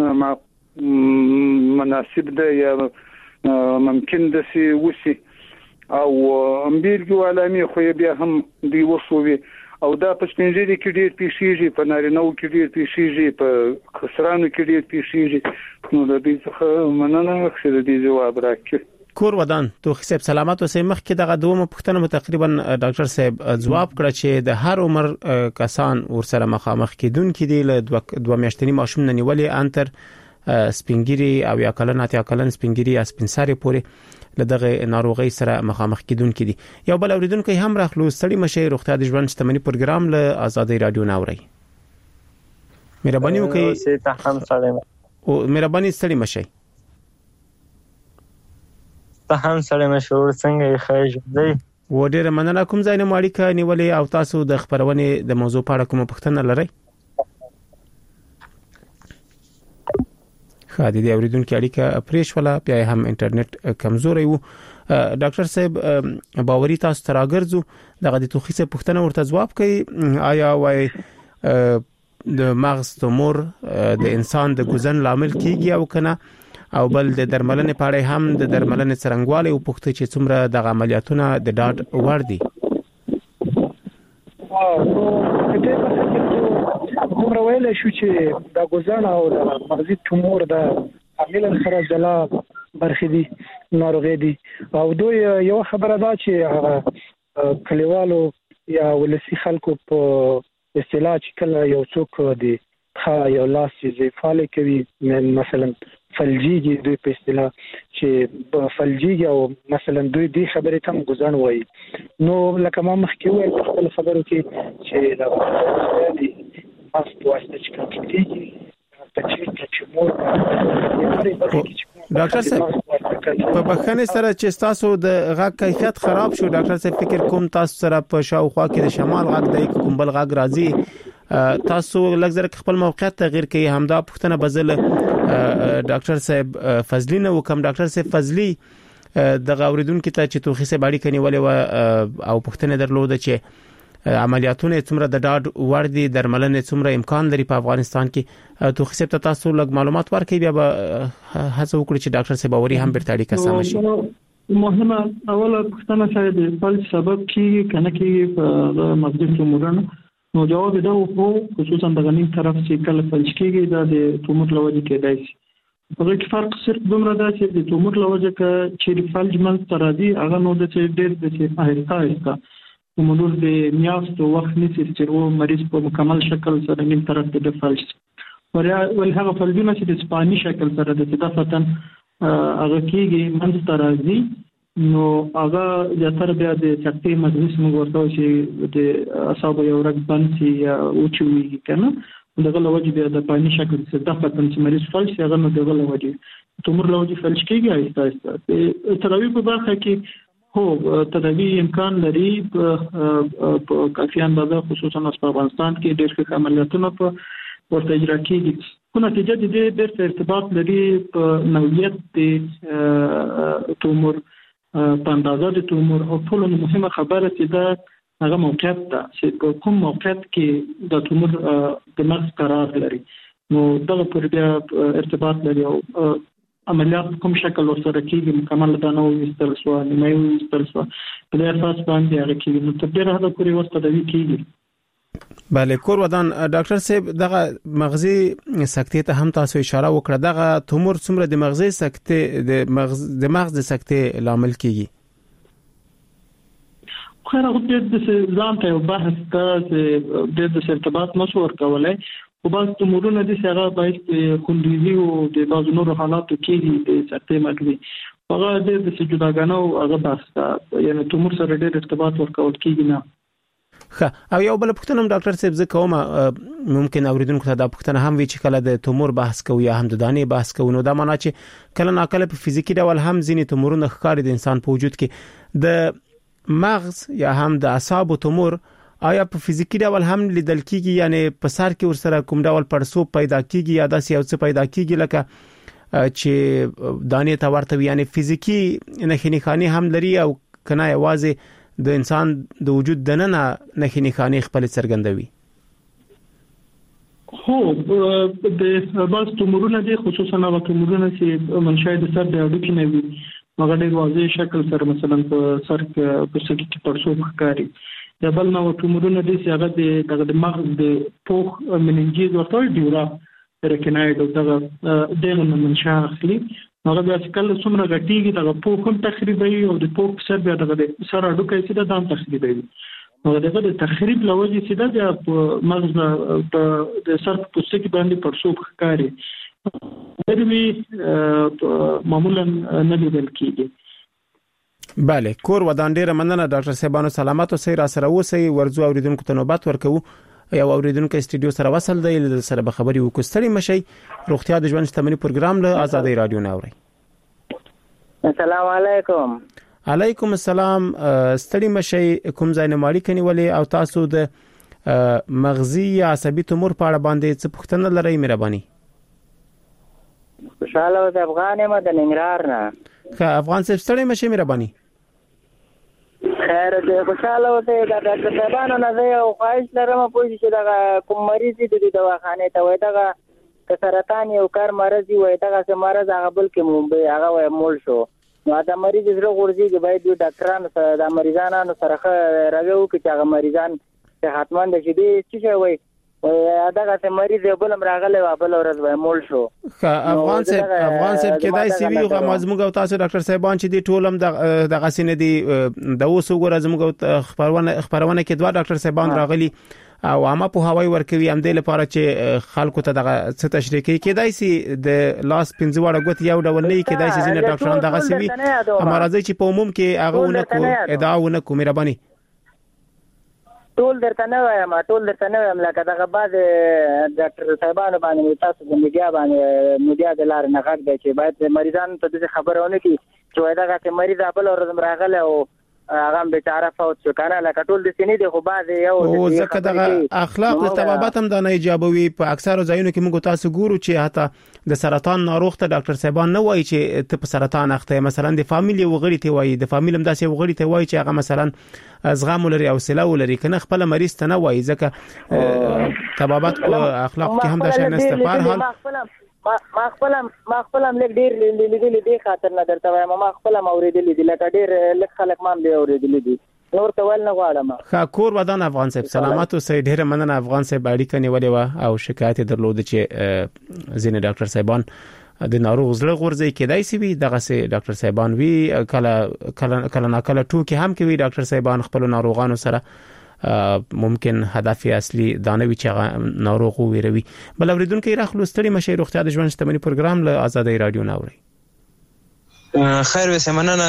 یې مناسب ده یا ممکن د سي وسی او امبیرګو علامه خو بیا هم دی وسوي او دا په سپینځري کې ډیر پیشيږي، په نارینو کې ډیر پیشيږي، په خسرانو کې ډیر پیشيږي. نو د دې څخه مننه چې د دې جواب راکړي. کور ودان توخی صاحب سلامات اوسئ. مخکې دغه دوه پوښتنه تقریبا ډاکټر صاحب جواب کړ چې د هر عمر کسان ورسره مخامخ کیدونکو دي. له دوه میاشتنی ماشوم نه نیولې انتر سپینګری او یا کلن اتیا کلن سپینګری یا سپینساري پورې لدغه ناروغي سره مخامخ کیدونکو دي. یو بل اوریدونکو هم راخلو ستړي مشه روغتیا د ژوند شتمنۍ پروګرام له آزادۍ رادیو ناوړي. مهرباني وکړئ سي ته هم سلام او مهرباني ستړي مشه. ته هم سلام مشهور څنګه ښه ژوندۍ و ډیره مننه. کوم ځای نه ماړی نیولې او تاسو د خبرونې د موضوع په اړه کومه پوښتنه لرئ؟ خادي دی اوریدونکو اړیکه پریش ولا بیا هم انټرنیټ کمزوري وو. ډاکټر صاحب باوري تاسو تراګرځو دغه د توخیسه پوښتنه ورته جواب کوي. آیا وای د مغز تومور د انسان د ګوزن لامل کیږي او کنه، او بل د درملنې په اړه هم د درملنې څرنګوالی او پوښتنه چې څومره د عملیاتونو د ډاډ وړ دي؟ کوم راویل شو چې د ګوزن او د مغزي تومور د عامل سره جلا برخې دي ناروغي دي، او دوی یو خبره ده چې کلیوالو یا ولسی خلکو په اصطلاح چې کله یو څوک دی خا یو لاس چې فعال کوي مثلا فلجیږي، دوی په اصطلاح چې فلجیږي او مثلا دوی دې خبرې ته ګوزن وایي. نو لکه ما مخکې وویل په خپل خبرو کې چې دا د مغز په واسطه چې کوم کېږي په چې مور ډاکټر صاحب په بخښنې سره چې تاسو د غږ کیفیت خراب شو، ډاکټر صاحب فکر کوم تاسو سره په شاوخوا کې د شمال غږ دی کوم بل غږ راځي، تاسو لږ خپل موقعیت تغییر کړئ. همدا پوښتنه بزل ډاکټر صاحب فضلی نه وکم. ډاکټر صاحب فضلی د غوریدونکو ته چې توخیسه باندې کني ولې او پوښتنه درلوده چې عملیاتونه څومره د ډاډ وړ دي، درملنې څومره امکان لري په افغانستان کې. توخیسه ته تاسو لږ معلومات ورکړئ بیا به هڅه وکړئ چې ډاکټر صاحب باوري هم برته اړیکه سم شي. مهمه اوله پوښتنه شاید د فلج سبب کې کنه کې په مغزي تومورونو نو جواب دا وو خصوصا د غنیم طرف چې کله فلج کېږي دا د تومور لوجه کېدای شي. په دې کې فرق صرف دومره ده چې د تومور لوجه چې فلج منځ ته راځي هغه نو د چې ډېر د چې آهسته آهسته تومور د میاشتو وخت نشي چې وو مریض په مکمل شکل سره نیم طرف د فلج وریا ول هغه فلجونه چې د سپانی شکل سره د تدافتن هغه کېږي منځ ته راځي نو هغه د تر بیا د چټي مجلس موږ ورته چې د اصحاب یو رګ باندې یا او چوي کنه دغه لوجه بیا د پانی شکل څخه د فتن چې مریض فلج هغه نو دغه لوجه تومور لوجه فلج کېږي آهسته آهسته. تراوی په برخه کې هو تداوی امکان لري په کافي اندازه خصوصا په افغانستان کې ډېر ښه عملیاتونه په ورته اجرا کېږي. خو نتیجه د دې ډېر ارتباط لري په نوعیت د تومور په اندازه د تومور او ټول مهمه خبره چې دا هغه موقعیت ده چې په کوم موقعیت کې د تومور د مغز قرار لري نو دغه پر بیا ارتباط لري او عملیات کوم شکل ورسره کېږي مکمل دا نو وستل سو نیمه وستل سو په دې اساس باندې هغه کېږي نو تر ډیره حد پورې ورته دوی کېږي. بله کور ودان ډاکټر صاحب دغه مغزي سکتې ته هم تاسو اشاره وکړه، دغه تومور څومره د مغزي سکتې د مغز د مغز د سکتې لامل کېږي؟ خو هغه د ځان ته بحث ته د ارتباط نشو ورکولای او بعض تومورونه د سره باید خوندېږي او د بعض نورو حالاتو کې د سکتې مغزي هغه د جداګانو هغه بحث یعنی تومور سره ډېر ارتباط ورکول کېږي نه. ښه او یو بل پوښتنه هم ډاکټر صاحب زه کوم ممکن اوریدونکو ته دا پوښتنه هم وي چې کله د تومور بحث کوي یا هم د دانې بحث کوي نو دا معنی چې کله ناکله په فزیکی ډول هم ځینې تومورونه ښکاري د انسان په وجود کې د مغز یا هم د اعصابو تومور آیا په فزیکی ډول هم لیدل کیږي، یعنی په سر کې ورسره کوم ډول پړسوب پیدا کیږي یا داسې یو څه پیدا کیږي لکه چې دانې ته ورته یعنی فزیکی نښې نښانې هم لري او کنه یوازې د انسان د وجود دننه نښې نښانې خپل څرګندوي؟ هو د بعض تومورونه دي خصوصا هغه تومورونه چې منشأ د سر د اډوکې نه وي هغه ډېر واضح شکل سره مثلا په سر کې په سکه کې پړسوب ښکاري یا بل نو تومورونه دي چې هغه د د مغز د پوخ مننجیز ورته ډیورا رکناید دغه دغه منشأ اخلي هغه بیا چې کله څومره غټیږي دغه پوخ هم تخریبي او د پوخ سر بیا دغه سر اډوکې چې د دام تخریبي او دغه د تخریب لوجه چې د بیا مغز د سر په پوستکي باندې پړسوب ښکاري دروي معمولا نه لیدل کیږي bale کور ودان ډیره مننه ډاکټر صاحبانو سلامات اوسئ را سره اوسئ ورزو اوریدونکو ته نوبت ورکو یو اوریدونکو استودیو سره وصل دی د سره به خبري وکړي مشي روغتیا د ژوند شتمنۍ پروګرام له آزادۍ رادیو نه اوري. السلام علیکم. علیکم السلام. ستړي مشي کوم ځای نه مالي کني ولې او تاسو د مغزي یا عصبي تومور په اړه باندې څه پوښتنه لرئ مهرباني؟ خوشاله د افغان ما د ننګرهار نه. که افغان صاحب ستړي مشي مهرباني. خیر دې خوشاله اوسئ د ډاکټر صاحبانو نه زه یو خواهش لرم پوه چې دا کوم مریض دي د دواخانه ته وای دا که سرطان یو کار مرض وي دا چې مرض هغه بل کې مو هغه وای مول شو نو دا مریض زړه ورځي باید د ډاکټرانو سره د مریضانو سره راغو کې چې هغه مریضان چې حتمان د شدي چې وای دا چې مریض بل راغله و بل ورځ وای مول شو. افغان صاحب افغان صاحب کېدای سی وی او مزموږ او تاسو ډاکټر صاحبان چې دی ټولم د غسینې دی د اوسو ګور زموږ خبرونه خبرونه کې دوه ډاکټر صاحبان راغلي او عامه په هواي ورکوي هم د لپاره چې خلکو ته دغه څه تشریح کوي کېدای سي د لاس پنځه وړه غوت یو ډول نه کېدای سي ځینې ډاکټران دغه سی وی امراضي چې په عموم کې هغه ونه کو ادعا ونه کو مهرباني ټول درته نه وایم ټول درته نه وایم لکه دغه بعد ډاکټر صاحبانو باندې تاسو د میډیا باندې میډیا د لار نه غږ دی چې باید مریضان ته د خبرونه کی چې دغه چې مریض خپل ورځ راغله او هغه بیچاره فوت شو کنه لکه ټول د سینې د خو بعد یو او ځکه دغه اخلاق د طبابت هم د نه ایجابوي په اکثر ځایونو کې موږ تاسو ګورو چې حتی د سرطان ناروغ ته ډاکټر صاحبان نه وایي چې ته په سرطان اخته مثلا د فامیلی وغړي ته وایي د فامیل هم داسې وغړي ته وایي چې هغه مثلا زغم لري او حوصله ولري کنه خپل مریض ته نه وایي ځکه طبابت او اخلاق کې هم د شان است په هر حال ما ما خپل ما خپل لیک ډیر لیدلې دي خاطر نه درته وایم ما خپل اوریدلې دي لکه ډیر لک خلک ما به اوریدلې دي نور ته ول نه غواړم. ښه کور ودان افغان صاحب سلامات اوسئ ډیر مننه افغان صاحب اړیکه نیولې و او شکایت درلود چې زین ډاکټر صاحبان د ناروغ زړه غورځي کېدای سی وي دغه سي ډاکټر صاحبان وی کله کله کله ناکله ټوکی هم کوي ډاکټر صاحبان خپل ناروغانو سره ممکن هدف اصلي دانوي چې ناروغ ویروي بل اوریدونکو راخلو ستړي مشي روغتیا د ژوند شتمنۍ پروګرام له آزادۍ رادیو نه اوري. خیر وسمننه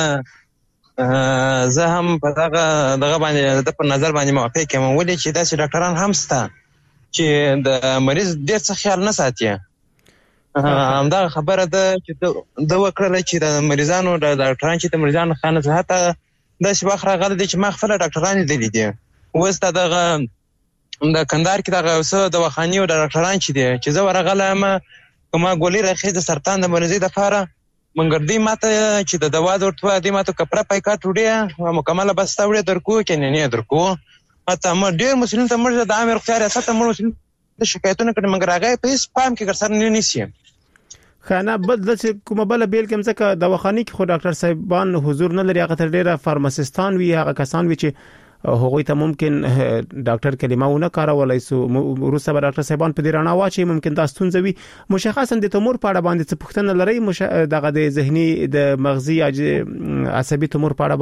زه هم په دغه دغه باندې د په نظر باندې موافق یم ولې چې داسې ډاکټران هم سته چې د مریض ډیر څه خیال نه ساتي. همدا خبره ده چې د وکړه چې د مریضانو د ډاکټران چې د مریضانو خانه صحت د شبخ راغله دي چې ما خپل ډاکټران لیدلي دي وسته دغه د کندهار کې دغه اوسه د وخانی او د ډاکټران چې دي چې زه ورغلم کومه ګولې راخې د سرطان د مریضي د لپاره منګردي ماته چې د دوا ورته دي ماته کپړه پایکاټ وړي مکمله بس تاوړي درکو کې نه نه درکو اته ما ډیر مسلمان ته مرزه د امر خیار ساته مر مسلمان د شکایتونه کړي مګر هغه په سپام کې ګرځر نه نيسي. خانه بل د کومه بل بیل کوم ځکه د وخانی کې خو ډاکټر صاحبان حضور نه لري هغه تر ډیره فارماسستان وی هغه کسان وی چې هغوی ته ممکن ډاکټر کلمه ونه کارولای سو روسه ډاکټر صاحبان په دې رڼا واچي ممکن تاسو ستونزوي مشخصا د تومور په اړه باندې څه پوښتنه لري مش... دغه د ذهني د مغزي عصبي تومور په اړه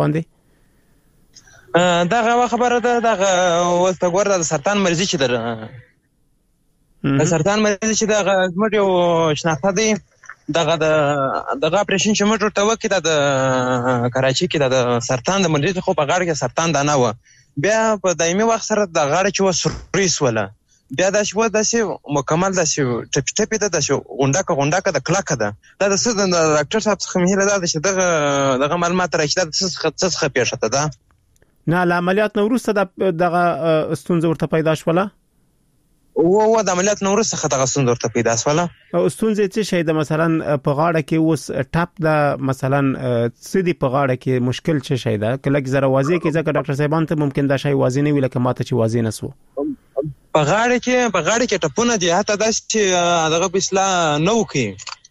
باندې دغه خبره ده دغه وسته ګور د سرطان مریضي چې در د سرطان مریضي چې دغه زموږ یو شناخته دی دغه دغه اپریشن چې موږ ورته وکړو د کراچي کې د سرطان د مریض خو په غاړه کې سرطان دانه و بیا په دایمي وخت سره د غاړه چې و سوريس ولا بیا د شو د شی مکمل د شی ټپ ټپ د شو غونډه غونډه د کلاک ده دا د څه د ډاکټر صاحب څخه مهله ده چې دغه دغه معلومات راځي د څه څه پیښه ده نه ل عملیات نو وروسته دغه ستونزه ورته پیدا شوله او و د عملیات نو وروسته خطا غسون ورته پیدا شوله او ستونزه څه شي د مثلا په غاړه کې اوس ټاپ د مثلا سدي په غاړه کې مشکل څه شي ده کله زره واضح کې ځکه ډاکټر صاحبان ته ممکن دا شی واضح نه وي لکه ماته چې واضح نسو په غاړه کې په غاړه کې ټپونه دي حتی دا چې دغه بسلا نو کې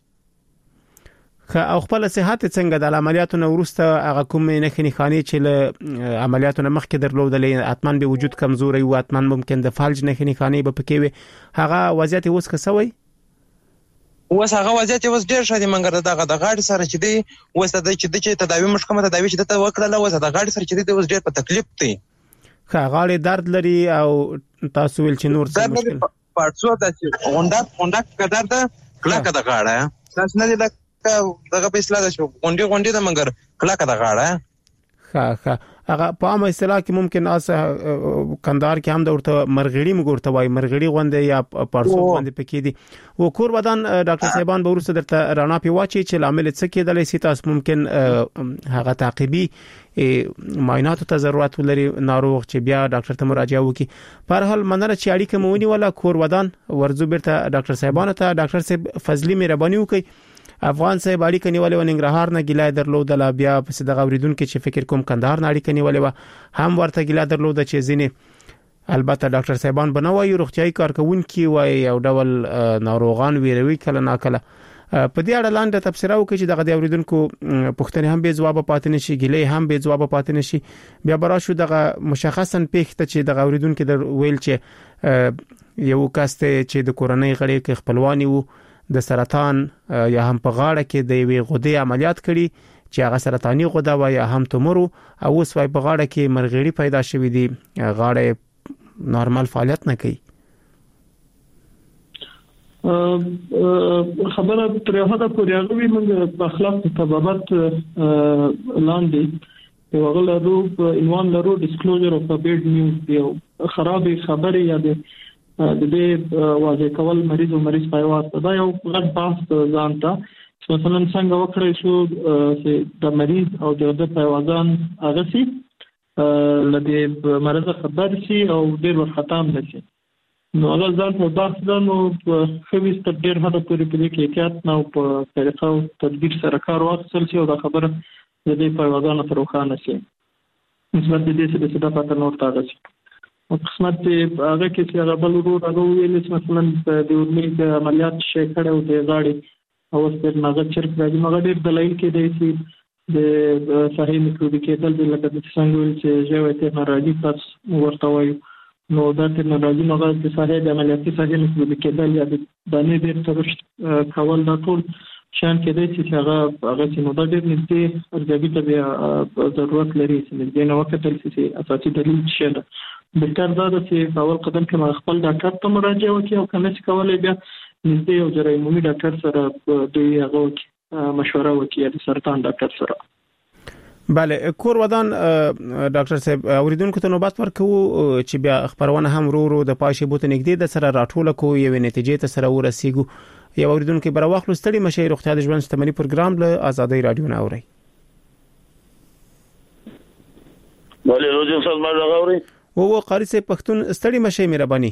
خو او خپل صحت څنګه د عملیاتو نو ورسته هغه کوم نه خني خاني چې له عملیاتو نه مخکې درلودلې اتمن به وجود کمزوري او اتمن ممکن د فالج نه خني خاني به پکې وي هغه وضعیت اوس کسوي اوس هغه وضعیت اوس ډیر شادي منګر دغه د غاړي سره چې دی اوس د چې د تداوی مشکمه تداوی چې د وکړه اوس د غاړي سره چې دی اوس ډیر په تکلیف دی خا غاړي درد لري او تاسو ول چې نور څه مشکل پارڅو د غونډه غونډه کډر د کلاکه د غاړه تاسو نه دغه په اصلاح شو غونډي غونډي د منګر کلاکه د غاړه ښه ښه هغه په عامه اصطلاح کې ممکن اس کندهار کې هم د ورته مرغړی مګورته وای مرغړی غونډه یا پارسو غونډه پکې دي او کور ودان ډاکټر صاحبان به ورسره درته رانا پی واچي چې لامل څه کېدلی سي تاسو ممکن هغه تعقیبي معاینات ته ضرورت ولري ناروغ چې بیا ډاکټر ته مراجعه وکړي په هر حال مننه چې اړیکه مونږ ولا کور ودان ورزو بیرته ډاکټر صاحبان ته ډاکټر صاحب فضلی مهرباني وکړي افغان صاحب اړیکه نیولې و ننګرهار نه ګیلای درلود لا بیا پس د غوریدونکو چې فکر کوم کندهار نه اړیکه نیولې و هم ورته ګیلای درلود چې ځینې البته ډاکټر صاحبان بنوي روغتيایي کارکونکو وای یو ډول ناروغان ویروي کله ناکله په دې اړه لاندې تفسیر وکړي چې دغه د اوریدونکو پوښتنې هم به جواب پاتې نشي ګیلې هم به جواب پاتې نشي بیا برا شو دغه مشخصا پېښته چې دغه اوریدونکو د ویل چې یو کاسته چې د کورنۍ غړي کې خپلوانی وو د سرطان یا هم په غاړه کې د یوې غدې عملیات کړي چې هغه سرطاني غده و یا هم تومور او اوس وايي په غاړه کې مرغړی پیدا شوې دي غاړه نارمل فعالیت نه کوي خبره تر هغه پورې هغه موږ په اخلاق تبابت لاندې یو غل روب عنوان لرو ډیسکلوزر اف بیډ نیوز یو خراب خبري یا د د دې واځي کول مریض او مریض پایواز دا یو غټ بحث ځانته مثلا څنګه وکړی شو چې د مریض او د پایوازان هغه سي لدی مرز خبر شي او ډیر وخت ختم نشي نو هغه ځان په بحث دا نو خو ست ډیر هدا پورې په کې احتیاط نه په طریقه او تدبیر سره کار واخیستل شي او دا خبره د دې پایوازان تر وخانه شي نسبت دې چې د صدا پاتې نور تاغ شي او قسمت هغه کې چې هغه بل ورو هغه ویل چې مثلا د اورمې د عملیات شي کړه او د غاړي او ستر نغه چرپ راځي مګر ډېر دلایل کې دی چې د صحیح میکروبي کېدل د لکه د څنګه چې ژوي ته ناراضي تاسو ورته وایي نو دا ته ناراضي نغه د صحیح د عملیاتي صحیح میکروبي کېدل یا د باندې ډېر ترشت کول دا ټول شان کې دی چې هغه هغه چې نو دا ډېر نږدې ارزیابي ته بیا ضرورت لري چې د نو وخت تل چې اساسي دلیل شي بهتر دا چې اول قدم کې خپل ډاکټر ته مراجعه وکړي او کنه چې کولای بیا نږدې یو جراحي عمومي ډاکټر سره دوی هغه مشوره وکړي د سرطان ډاکټر سره بله کور ودان ډاکټر صاحب اوریدونکو ته نوبت ورکو چې بیا خبرونه هم ورو ورو د پاشه بوت نږدې د سره راټول کو یو نتیجې ته سره ورسیږو یو اوریدونکو بر واخلو ستړي مشه روغتیا د ژوند شتمنۍ پروګرام له آزادۍ رادیو نه اوري بله روزي صاحب ما راغوري وو قاری سه پښتون ستړي مشه مهرباني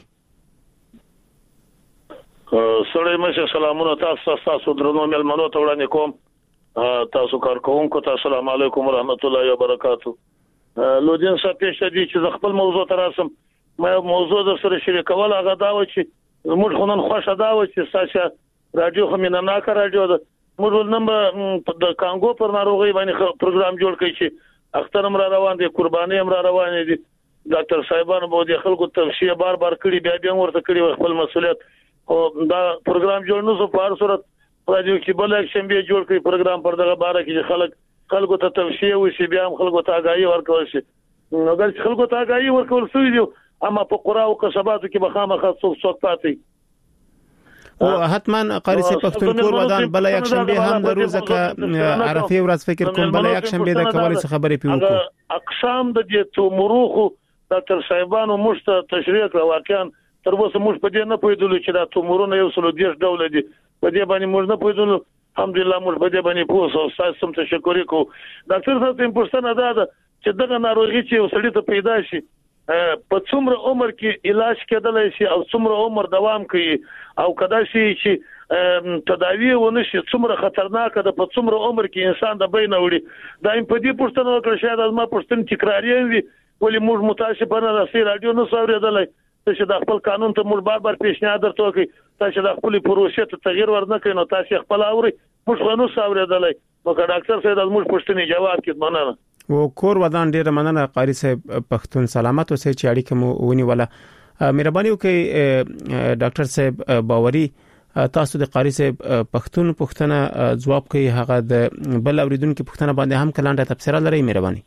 ستړي مشه سلامونه تاسو تاسو درنو ملمنو ته وړاندې کوم تاسو کارکونکو ته السلام علیکم ورحمت الله وبرکاتہ لودین صاحب پېښه دي چې خپل موضوع تراسم مې موضوع د سره شریکول هغه دا و چې موږ خونن خوښه دا و چې ساسه رادیو خمینه ناکه رادیو د موږ نمبر د کانګو پر ناروغي باندې پروګرام جوړ کړی چې اختر هم را روان دي قرباني هم را روان دي ډاکټر صاحبانو به د خلکو توصيه بار بار کړي بیا بیا ورته کړي خپل مسؤلیت او دا پروګرام جوړ نو زه په هر صورت راځو چې بل اکشن به جوړ کړي پروګرام پر دغه باره کې خلک خلکو ته توصيه وشي بیا هم خلکو ته آگاهي ورکول شي نو دا خلکو ته آگاهي ورکول شوی دی اما په قرا او قصباتو کې بخامه خاص څوک پاتې او حتما قاری سه پښتون کور ودان بل یک شنبه هم د روزه ک عرفه ورځ فکر کوم بل یک شنبه د کولای څه خبرې پیوکو اقسام د دې تو مروخو ډاکټر صاحبانو مشته تشریح کړ واقعا تر اوسه موږ په دې نه پوهیدلو چې دا تومورونه یو څلو دیش ډول دي په دې باندې موږ نه پوهیدلو الحمدلله موږ په دې باندې پوه سو تاسو ته تشکر کوم ډاکټر صاحب ته پوښتنه ده چې دغه ناروغي چې وسړی ته پیدا شي په څومره عمر کې علاج کېدلای شي او څومره عمر دوام کوي او کدا شي چې تداوی ونه شي څومره خطرناک ده په څومره عمر کې انسان د بین وړي دا په دې پوښتنه وکړه شاید از ما پوښتنه تکراری وي ولی موږ متاسفانه راسي رادیو نو سوریدلای چې د خپل قانون ته موږ بار بار پیشنهاد درته کوي تاسو د خپل پروسې ته تغیر ورنه کړئ نو تاسو خپل اوري موږ نو سوریدلای نو که ډاکټر صاحب د موږ پوښتنې جواب کړي مننه و کور ودان ډیر مننه قاری صاحب پښتون سلامت اوسئ چې اړیکه مو ونی ولا مهرباني وکړئ ډاکټر صاحب باوري تاسو د قاری صاحب پښتون پښتنه جواب کوي هغه د بل اوریدونکو پښتنه باندې هم کلانډه تفسیر لري مهرباني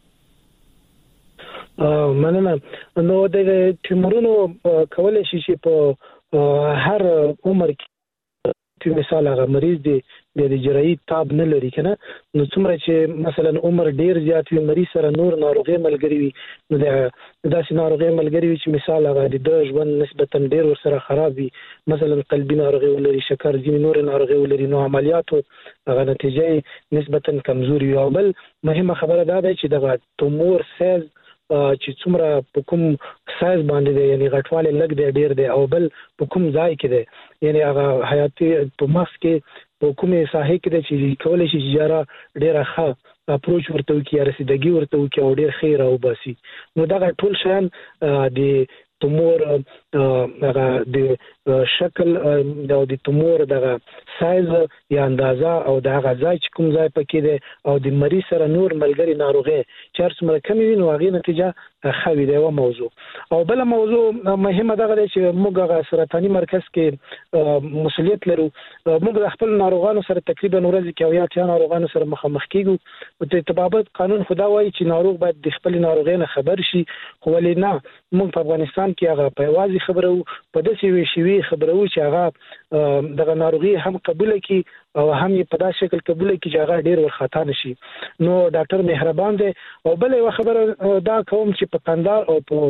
مننه نو د تیمورونو کولای شي چې په هر عمر کې مثال هغه مریض دی د جراحي تاب نه لري کنه نو څومره چې مثلا عمر ډیر زیات وي مریض سره نور ناروغي ملګری وي نو د داسې ناروغي ملګری وي چې مثال هغه د ژوند نسبتا ډیر ورسره خراب وي مثلا قلبي ناروغي ولري شکر ځینې نور ناروغي ولري نو عملیاتو هغه نتیجه نسبتا کمزوري او بل مهمه خبره دا ده چې د تومور سایز چې څومره په کوم سایز باندې دی یعنی غټواله لګ دی ډیر دی او بل په کوم ځای کې دی یعنی هغه حیاتي په مخ کې په کومه ساحه کې دی چې کولای شي جاره ډیره ښه اپروچ ورته وکړي رسیدګي ورته وکړي او ډیر خیر او باسي نو دا ټول شان د تومور هغه د شکل او د تومور دغه سایز یا اندازه او دغه ځای چې کوم ځای پکې دی او د مریض سره نور ملګری ناروغي چې څومره کمی وي نو هغه نتیجه خوي دی او موضوع او بل موضوع مهمه دغه دی چې موږ هغه سرطاني مرکز کې مسؤلیت لرو موږ خپل ناروغانو سره تقریبا ورځ کې او یا ته ناروغانو سره مخامخ کیږو او د تبابت قانون خدا وایي چې ناروغ باید د خپل ناروغي نه خبر شي خو ولې نه موږ په افغانستان کې هغه په واضح خبرو په داسې وی شوی خبرو چې هغه دغه ناروغي هم قبول کی او هم په داسې شکل قبول کی چې هغه ډیر ورختا نشي نو ډاکټر مهربان دی او بل یو خبره دا کوم چې په قندهار او په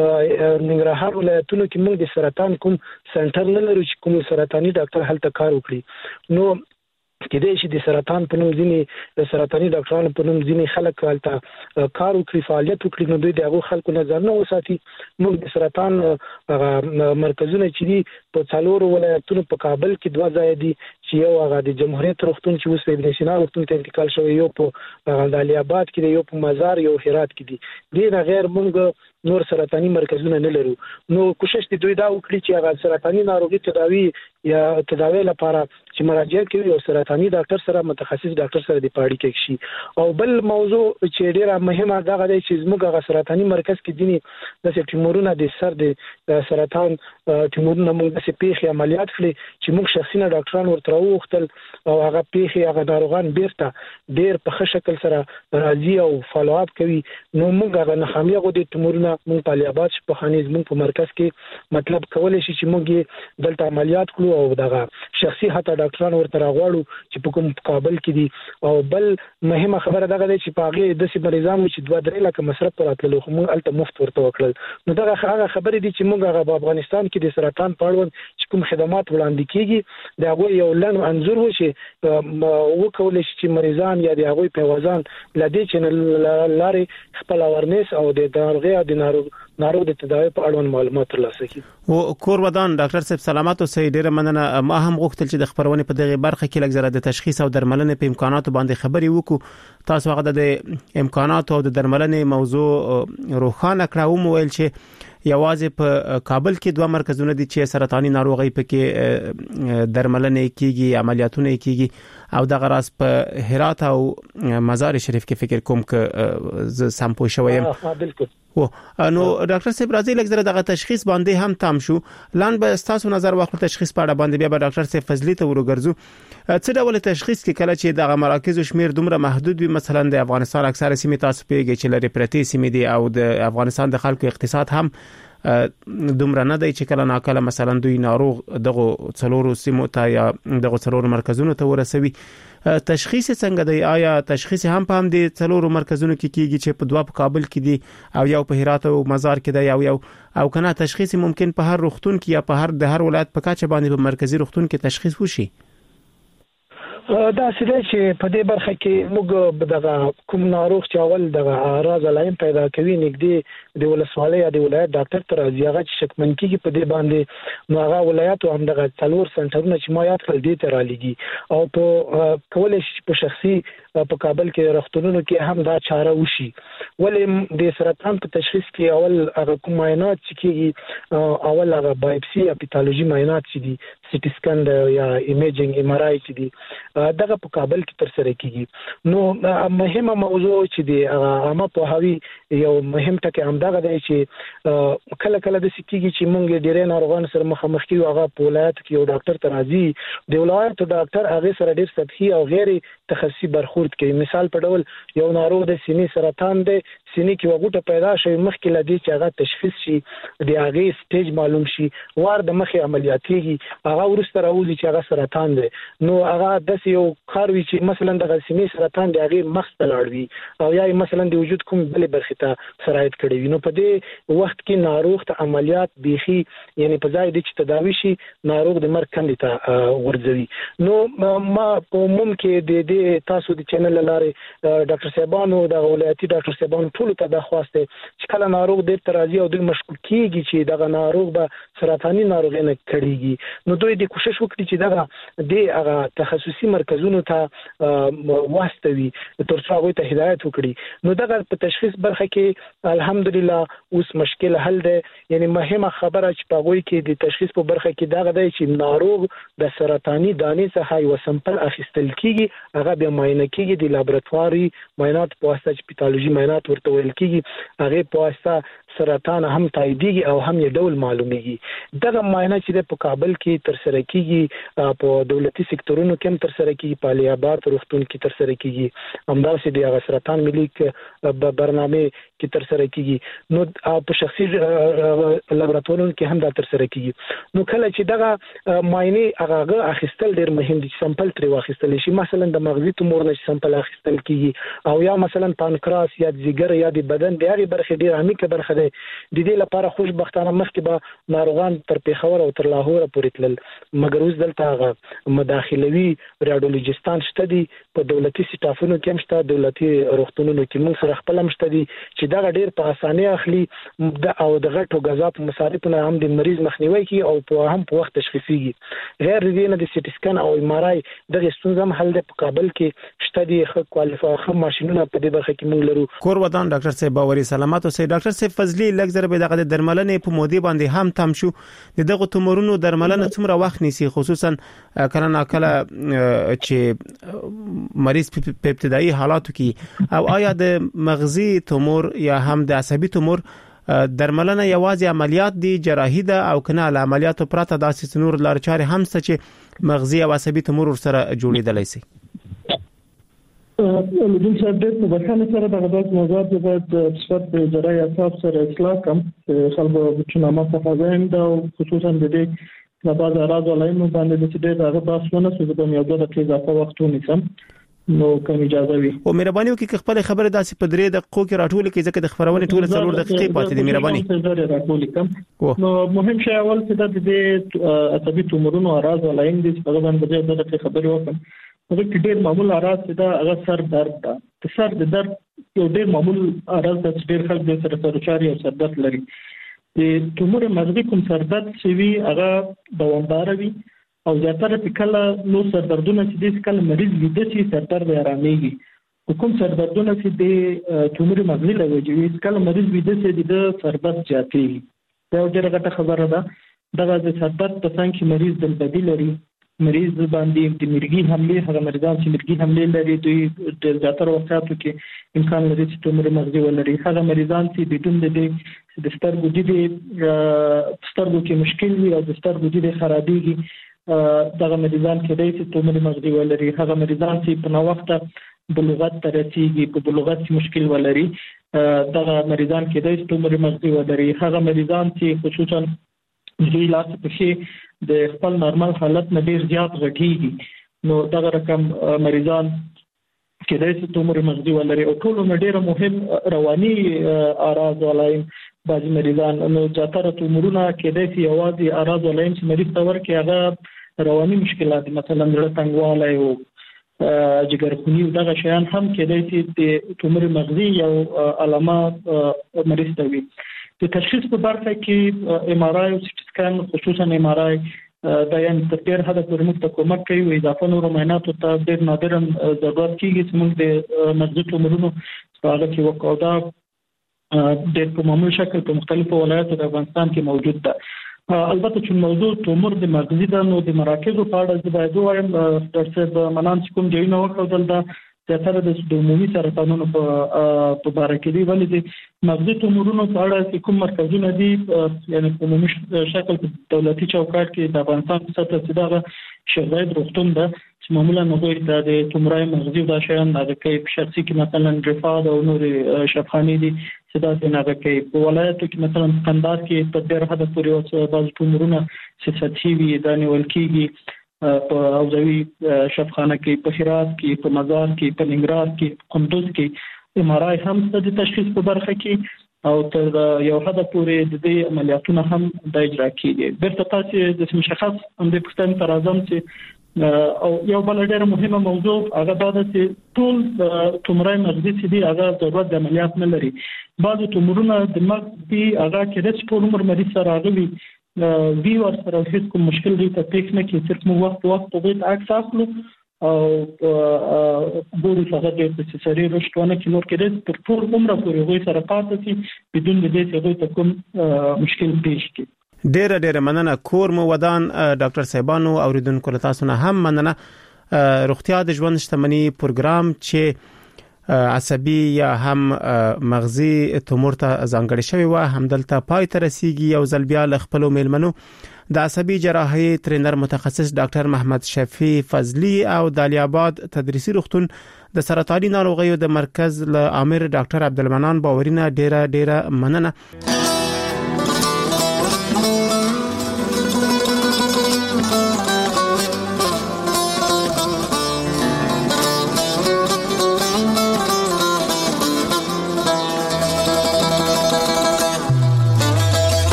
ننګرهار ولایتونو کې موږ د سرطان کوم سنټر نه لرو چې کوم سرطاني ډاکټر هلته کار وکړي نو کله چې د سرطان په نوم ځینی سرطاني ډاکټرانو په نوم ځینی خلک هلته کار وکړي فعالیت وکړي نو دوی دغه خلکو نظر نه وساتي موږ د سرطان مرکزونه چې دي په څلورو ولایتونو په کابل کې دوه ځای دي چې یو هغه د جمهوریت روغتون چې اوس ابن سینا روغتون ته انتقال شوی یو په علي آباد کې یو په مزار یو هرات کې دي دې نه غیر موږ نور سرطاني مرکزونه نه لرو نو کوشش دي دوی دا وکړي چې هغه سرطاني ناروغي تداوی یا تداوی لپاره چې مراجعه کوي او سرطاني ډاکټر سره متخصص ډاکټر سره د پاړی کې شي او بل موضوع چې ډیره مهمه دا غوډه چې زموږ هغه سرطاني مرکز کې دي د ټیمورونه د سر د سرطان ټیمورونه موږ د پیخي عملیات کړي چې موږ شخصي ډاکټران ورته وختل او هغه پیخي هغه ناروغان بیرته ډیر په ښه شکل سره راځي او فالو اپ کوي نو موږ هغه ناخامي غو د ټیمورونه موږ په علي آباد په خانیز موږ په مرکز کې مطلب کولای شي چې موږ دلته عملیات کړو او دغه شخصي حتی ډاکټران ورته راغواړو چې په کوم کابل کې دي او بل مهمه خبره دغه دی چې په هغه د سي مریضانو چې دوه درې لکه مصرف پراتلو خو موږ الته مفت ورته وکړل نو دغه هغه خبرې دي چې موږ هغه په افغانستان کې د سرطان په اړه چې کوم خدمات وړاندې کیږي دا هغه یو لن انزور و چې وکول شي چې مریضان یا د هغه پیوازان لدې چې لارې خپل اورنس او د ناروغي او د ناروغ ناروغ د تداوی په اړه معلومات ترلاسه کړي او کور ودان ډاکټر صاحب سلامات او سې ډیره مننه ما هم غوښتل چې د خبرونه په دغه برخه کې لږ زره د تشخیص او درملنې په امکاناتو باندې خبري وکړو تاسو هغه د امکاناتو او د درملنې موضوع روښانه کړو مو ویل چې یوازې په کابل کې دوه مرکزونه دي چې سرطاني ناروغي پکې درملنې کیږي عملیاتونه کیږي او د غراس په هرات او مزار شریف کې فکر کوم ک ز سم پوه شوم بالکل و نو ډاکټر صاحب راځي لږ زره دغه تشخیص باندې هم تام شو لاند به تاسو نظر واخلو تشخیص په اړه باندې بیا به ډاکټر صاحب فضلی ته ورګرځو څه ډول تشخیص کې کله چې دغه مراکز شمیر دومره محدود وي مثلا د افغانستان اکثره سیمې تاسو پیږي چې لري پرتی سیمې دي او د افغانستان د خلکو اقتصاد هم دومره نه دی چې کله ناکله مثلا دوی ناروغ دغه څلورو سیمو ته یا دغه څلورو مرکزونو ته ورسوي تشخیص څنګه دی آیا تشخیص هم په هم دي څلورو مرکزونو کې کیږي چې په دوه په کابل کې دي او یو په هرات او مزار کې دی او یو او کنه تشخیص ممکن په هر روغتون کې یا په هر د هر ولایت په کاچه باندې په مرکزی روغتون کې تشخیص وشي دا سده چې په دې برخه کې موږ دغه کوم ناروغ چې اول دغه اعراض علایم پیدا کوي نګدي د ولسوالۍ یا د ولایت ډاکټر تر راځي هغه چې شکمن کیږي په دې باندې نو هغه ولایت هم دغه څلور سنټرونه چې ما یاد کړل دي ته را لګي او په کولای شي په شخصي په کابل کې روغتونونو کې هم دا چاره وشي ولې د سرطان په تشخیص کې اول هغه کوم معاینات چې کیږي اول هغه بایوپسي یا پیتالوژي معاینات چې دي سټي سکن یا ایمیجینګ ام آر آی چې دي دغه په کابل کې تر سره کیږي نو مهمه موضوع چې دی عامه په هوی یو مهم ټکی هم دغه دی چې کله کله د سکیږي چې مونږ ډیرې ناروغان سره مخامخ کیو هغه په ولایت کې یو ډاکټر ته راځي د ولایت ډاکټر هغه سره ډیر سطحي او غیر تخصصي برخورد کوي مثال په ډول یو ناروغ د سینې سرطان دی سینې کې وغوټه پیدا شي مخکې لدی چې هغه تشخیص شي د هغه سټیج معلوم شي وار د مخې عملیاتيږي هغه ورسته راوځي چې هغه سرطان دی نو هغه د یو کار وی چې مثلا د سینې سرطان دی هغه مخ ته لاړوي او یا مثلا د وجود کوم بلې برخې ته سرایت کړي وي نو په دې وخت کې ناروغ ته عملیات بيخي یعنی په ځای د چې تداوي شي ناروغ د مرګ کندې ته ورځوي نو ما په عموم کې د دې تاسو د چینل لارې ډاکټر صاحبانو د ولایتي ډاکټر صاحبانو ټول ته د خواسته چې کله ناروغ د ترازی او د مشکوک کیږي چې دغه ناروغ به سرطاني ناروغي نه کړيږي نو دوی د کوشش وکړي چې دغه د هغه تخصصي مرکزونو ته واستوي تر څو هغه ته هدایت وکړي نو دغه په تشخیص برخه کې الحمدلله اوس مشکل حل ده یعنی مهمه خبره چې په غوي کې د تشخیص په برخه کې دغه دی چې ناروغ د سرطاني دانې څخه یو سمپل اخیستل کیږي هغه بیا معاینه کیږي د لابراتواري معاینات په واسطه چې پیتالوژي معاینات ورته ویل کیږي هغه په واسطه سرطان هم تاییدېږي او هم یې ډول معلومیږي دغه معاینه چې په کابل کې تر سره کیږي په دولتي سکتورونو کې هم تر سره کیږي په علي آباد روغتون کې تر سره کیږي همداسې د سرطان ملي برنامه کې تر سره کیږي نو په شخصي لابراتوارونو کې هم دا تر سره کیږي نو کله چې دغه معاینه هغه اخیستل ډیر مهم دي سمپل تر واخیستل شي مثلا د مغزي تومور نه سمپل اخیستل کیږي او یا مثلا پانکراس یا ځیګر یا د بدن د هغه برخه ډیر عمیقه برخه ده د دې لپاره خوشبختانه مخکې به ناروغان تر پیښور او تر لاهور پورې تلل مګر اوس دلته هغه مداخلوي ریډیولوژیستان شته دي په دولتي سټافونو کې هم شته دولتي روغتونونو کې موږ سره خپل هم شته دي چې دا ډیر په اسانه اخلي او د غټو غذا په مصارفونو هم د مریض مخنیوي کوي او په هم په وخت تشخیصيږي غیر دې نه د سټي سکان او ام ار آی دغه ستونزه هم حل ده په کابل کې شته دي خو کوالیفای خو ماشينونه په دې برخه کې موږ لرو کور ودان ډاکټر صاحب باوري سلامات اوسئ ډاکټر صاحب فضلي لږ زره به دغه درملنې په مودې باندې هم تم شو د دغه تومورونو درملنه څومره وخت نیسي خصوصا کله نا کله چې مریض په ابتدایي حالاتو کې او آیا د مغزي تومور یا هم د عصبي تومور درملنه یوازې عملیات دي جراحي ده او کنه له عملیاتو پرته داسې نور لار چارې هم څه چې مغزي او عصبي تومور سره جوړیدلای شي لدین صاحب د په بخانه سره دغه د موضوعات د صفات د جراحي اصحاب سره اصلاح کم خلکو چې نامه تفاهم دا خصوصا د دې د بعض اراده لاینو باندې چې د هغه باسونه څه د یو د اضافه وخت ونیسم نو کوم اجازه وي او مهرباني وکړئ خپل خبره داسې په درې دقیقو کې راټول کړئ ځکه د خبرونه ټول ضرور دقیقې پاتې دي مهرباني نو مهم شی اول چې د عصبي تومورونو اراده لاین دي په باندې د دې خبرې وکړم هغه کې ډېر معمول اراز دا هغه سر درد ده د سر د درد یو ډېر معمول اراز د ډېر خلک د سر سرچاري او سر درد لري د تومور مغزي کوم سر درد شوی هغه دوامدار وي او زیاتره په کله نو سر دردونه چې د کله مریض لیدل شي سر درد آرامېږي کوم سر دردونه چې د تومور مغزي لوي کله مریض لیدل شي د سر درد زیاتېږي دا ډېره غټه خبره ده دغه د سر درد په څنګه کې مریض د بدیل لري مریض باندې د مرګین حمله هغه مریضان چې مرګین حمله لري دوی د زیاتره وختو کې امکان لري چې تومور مغزي ولري هغه مریضان چې بدون د د سترګو د سترګو کې مشکل وي او د سترګو د خرابېږي دغه مریضان کې د تومور مغزي ولري هغه مریضان چې په نو وخت بلوغت ته رسیږي په بلوغت کې مشکل ولري دغه مریضان کې د تومور مغزي ولري هغه مریضان چې خصوصا دوی لاس په شي د خپل نورمال حالت نه ډیر زیات غټيږي نو دغه رقم مریضان کې د تومور مغزي ولري او ټول نه ډیر مهم رواني اراز ولایم بعض مریضان نو زیاتره تومورونه کې د یوازې اراز ولایم چې مریض تور کې هغه رواني مشکلات مثلا زړه تنګوالی او جګرخونی دغه شیان هم کې د تومور مغزي یو علامه مریض ته وي د تشخیص په برخه کې ام ار آی او سټي سکان خصوصا ام ار آی د یان تر ډیر حد پورې موږ ته کومک کوي او اضافه نور معاینات ته ډیر نادرا ضرورت کیږي چې موږ د مغزي تومورونو په اړه کې وکړو دا د په معمول شکل په مختلفو ولایتو د افغانستان کې موجود ده البته چې موضوع تومور د مغزي د نو د مراکزو په اړه د باید وایم ډاکټر صاحب منان کوم ځای نه وکړل دا زیاتره د عمومي سرطانونو په په باره کې دی ولې د مغزي تومورونو په اړه کوم مرکزونه دي یعنی په عمومي شکل په دولتي چوکاټ کې د افغانستان په سطح کې دا شیخ زاید روغتون ده معمولا هغه د تومورای مغزي د شیان د کې شخصي کې مثلا رفاد او نور شفخاني دي چې دا څنګه کوي په ولایتو کې مثلا قندار کې په ډېر حد پورې او بعض تومورونه چې سطحي وي د نیول کېږي په اوزوي شفخانه کې په هرات کې په مزار کې په ننګرهار کې قندوز کې ام ار آی هم د تشخیص په برخه کې او تر یو حد پورې د دې عملیاتونه هم د اجرا کیږي. برته تاسو د مشخص هم د پښتون تر اعظم چې او یو بل ډېر مهمه موضوع هغه دا ده چې ټول تومورای مغزي چې دی هغه ضرورت د عملیات نه لري. بعض تومورونه د مغز دی هغه کې د ټول عمر مریض سره راغلي وی ور سره هیڅ کوم مشکل دی ته پېښ نه کې صرف مو وخت وخت په دې عکس اخلو او ګوري څنګه د سری رښتونه کې نور کې د ټول عمر پورې وې سره پاتې شي بدون د دې چې دوی کوم مشکل پیښ کړي. ډېر ډېر مننه کور مو ودان ډاکټر صاحبانو اوریدونکو له تاسو نه هم مننه روغتیا د ژوند شتمنۍ پروګرام چې عصبي یا هم مغزي تومور ته ځانګړی شوی و همدلته پای ته رسیدي او ځل بیا ل خپل میلمنو د عصبي جراحي ټرینر متخصص ډاکټر محمد شفیع فضلی او د علي آباد تدریسي روغتون د سرطاني ناروغیو د مرکز له امیر ډاکټر عبدالمنان باورینه ډیره ډیره مننه.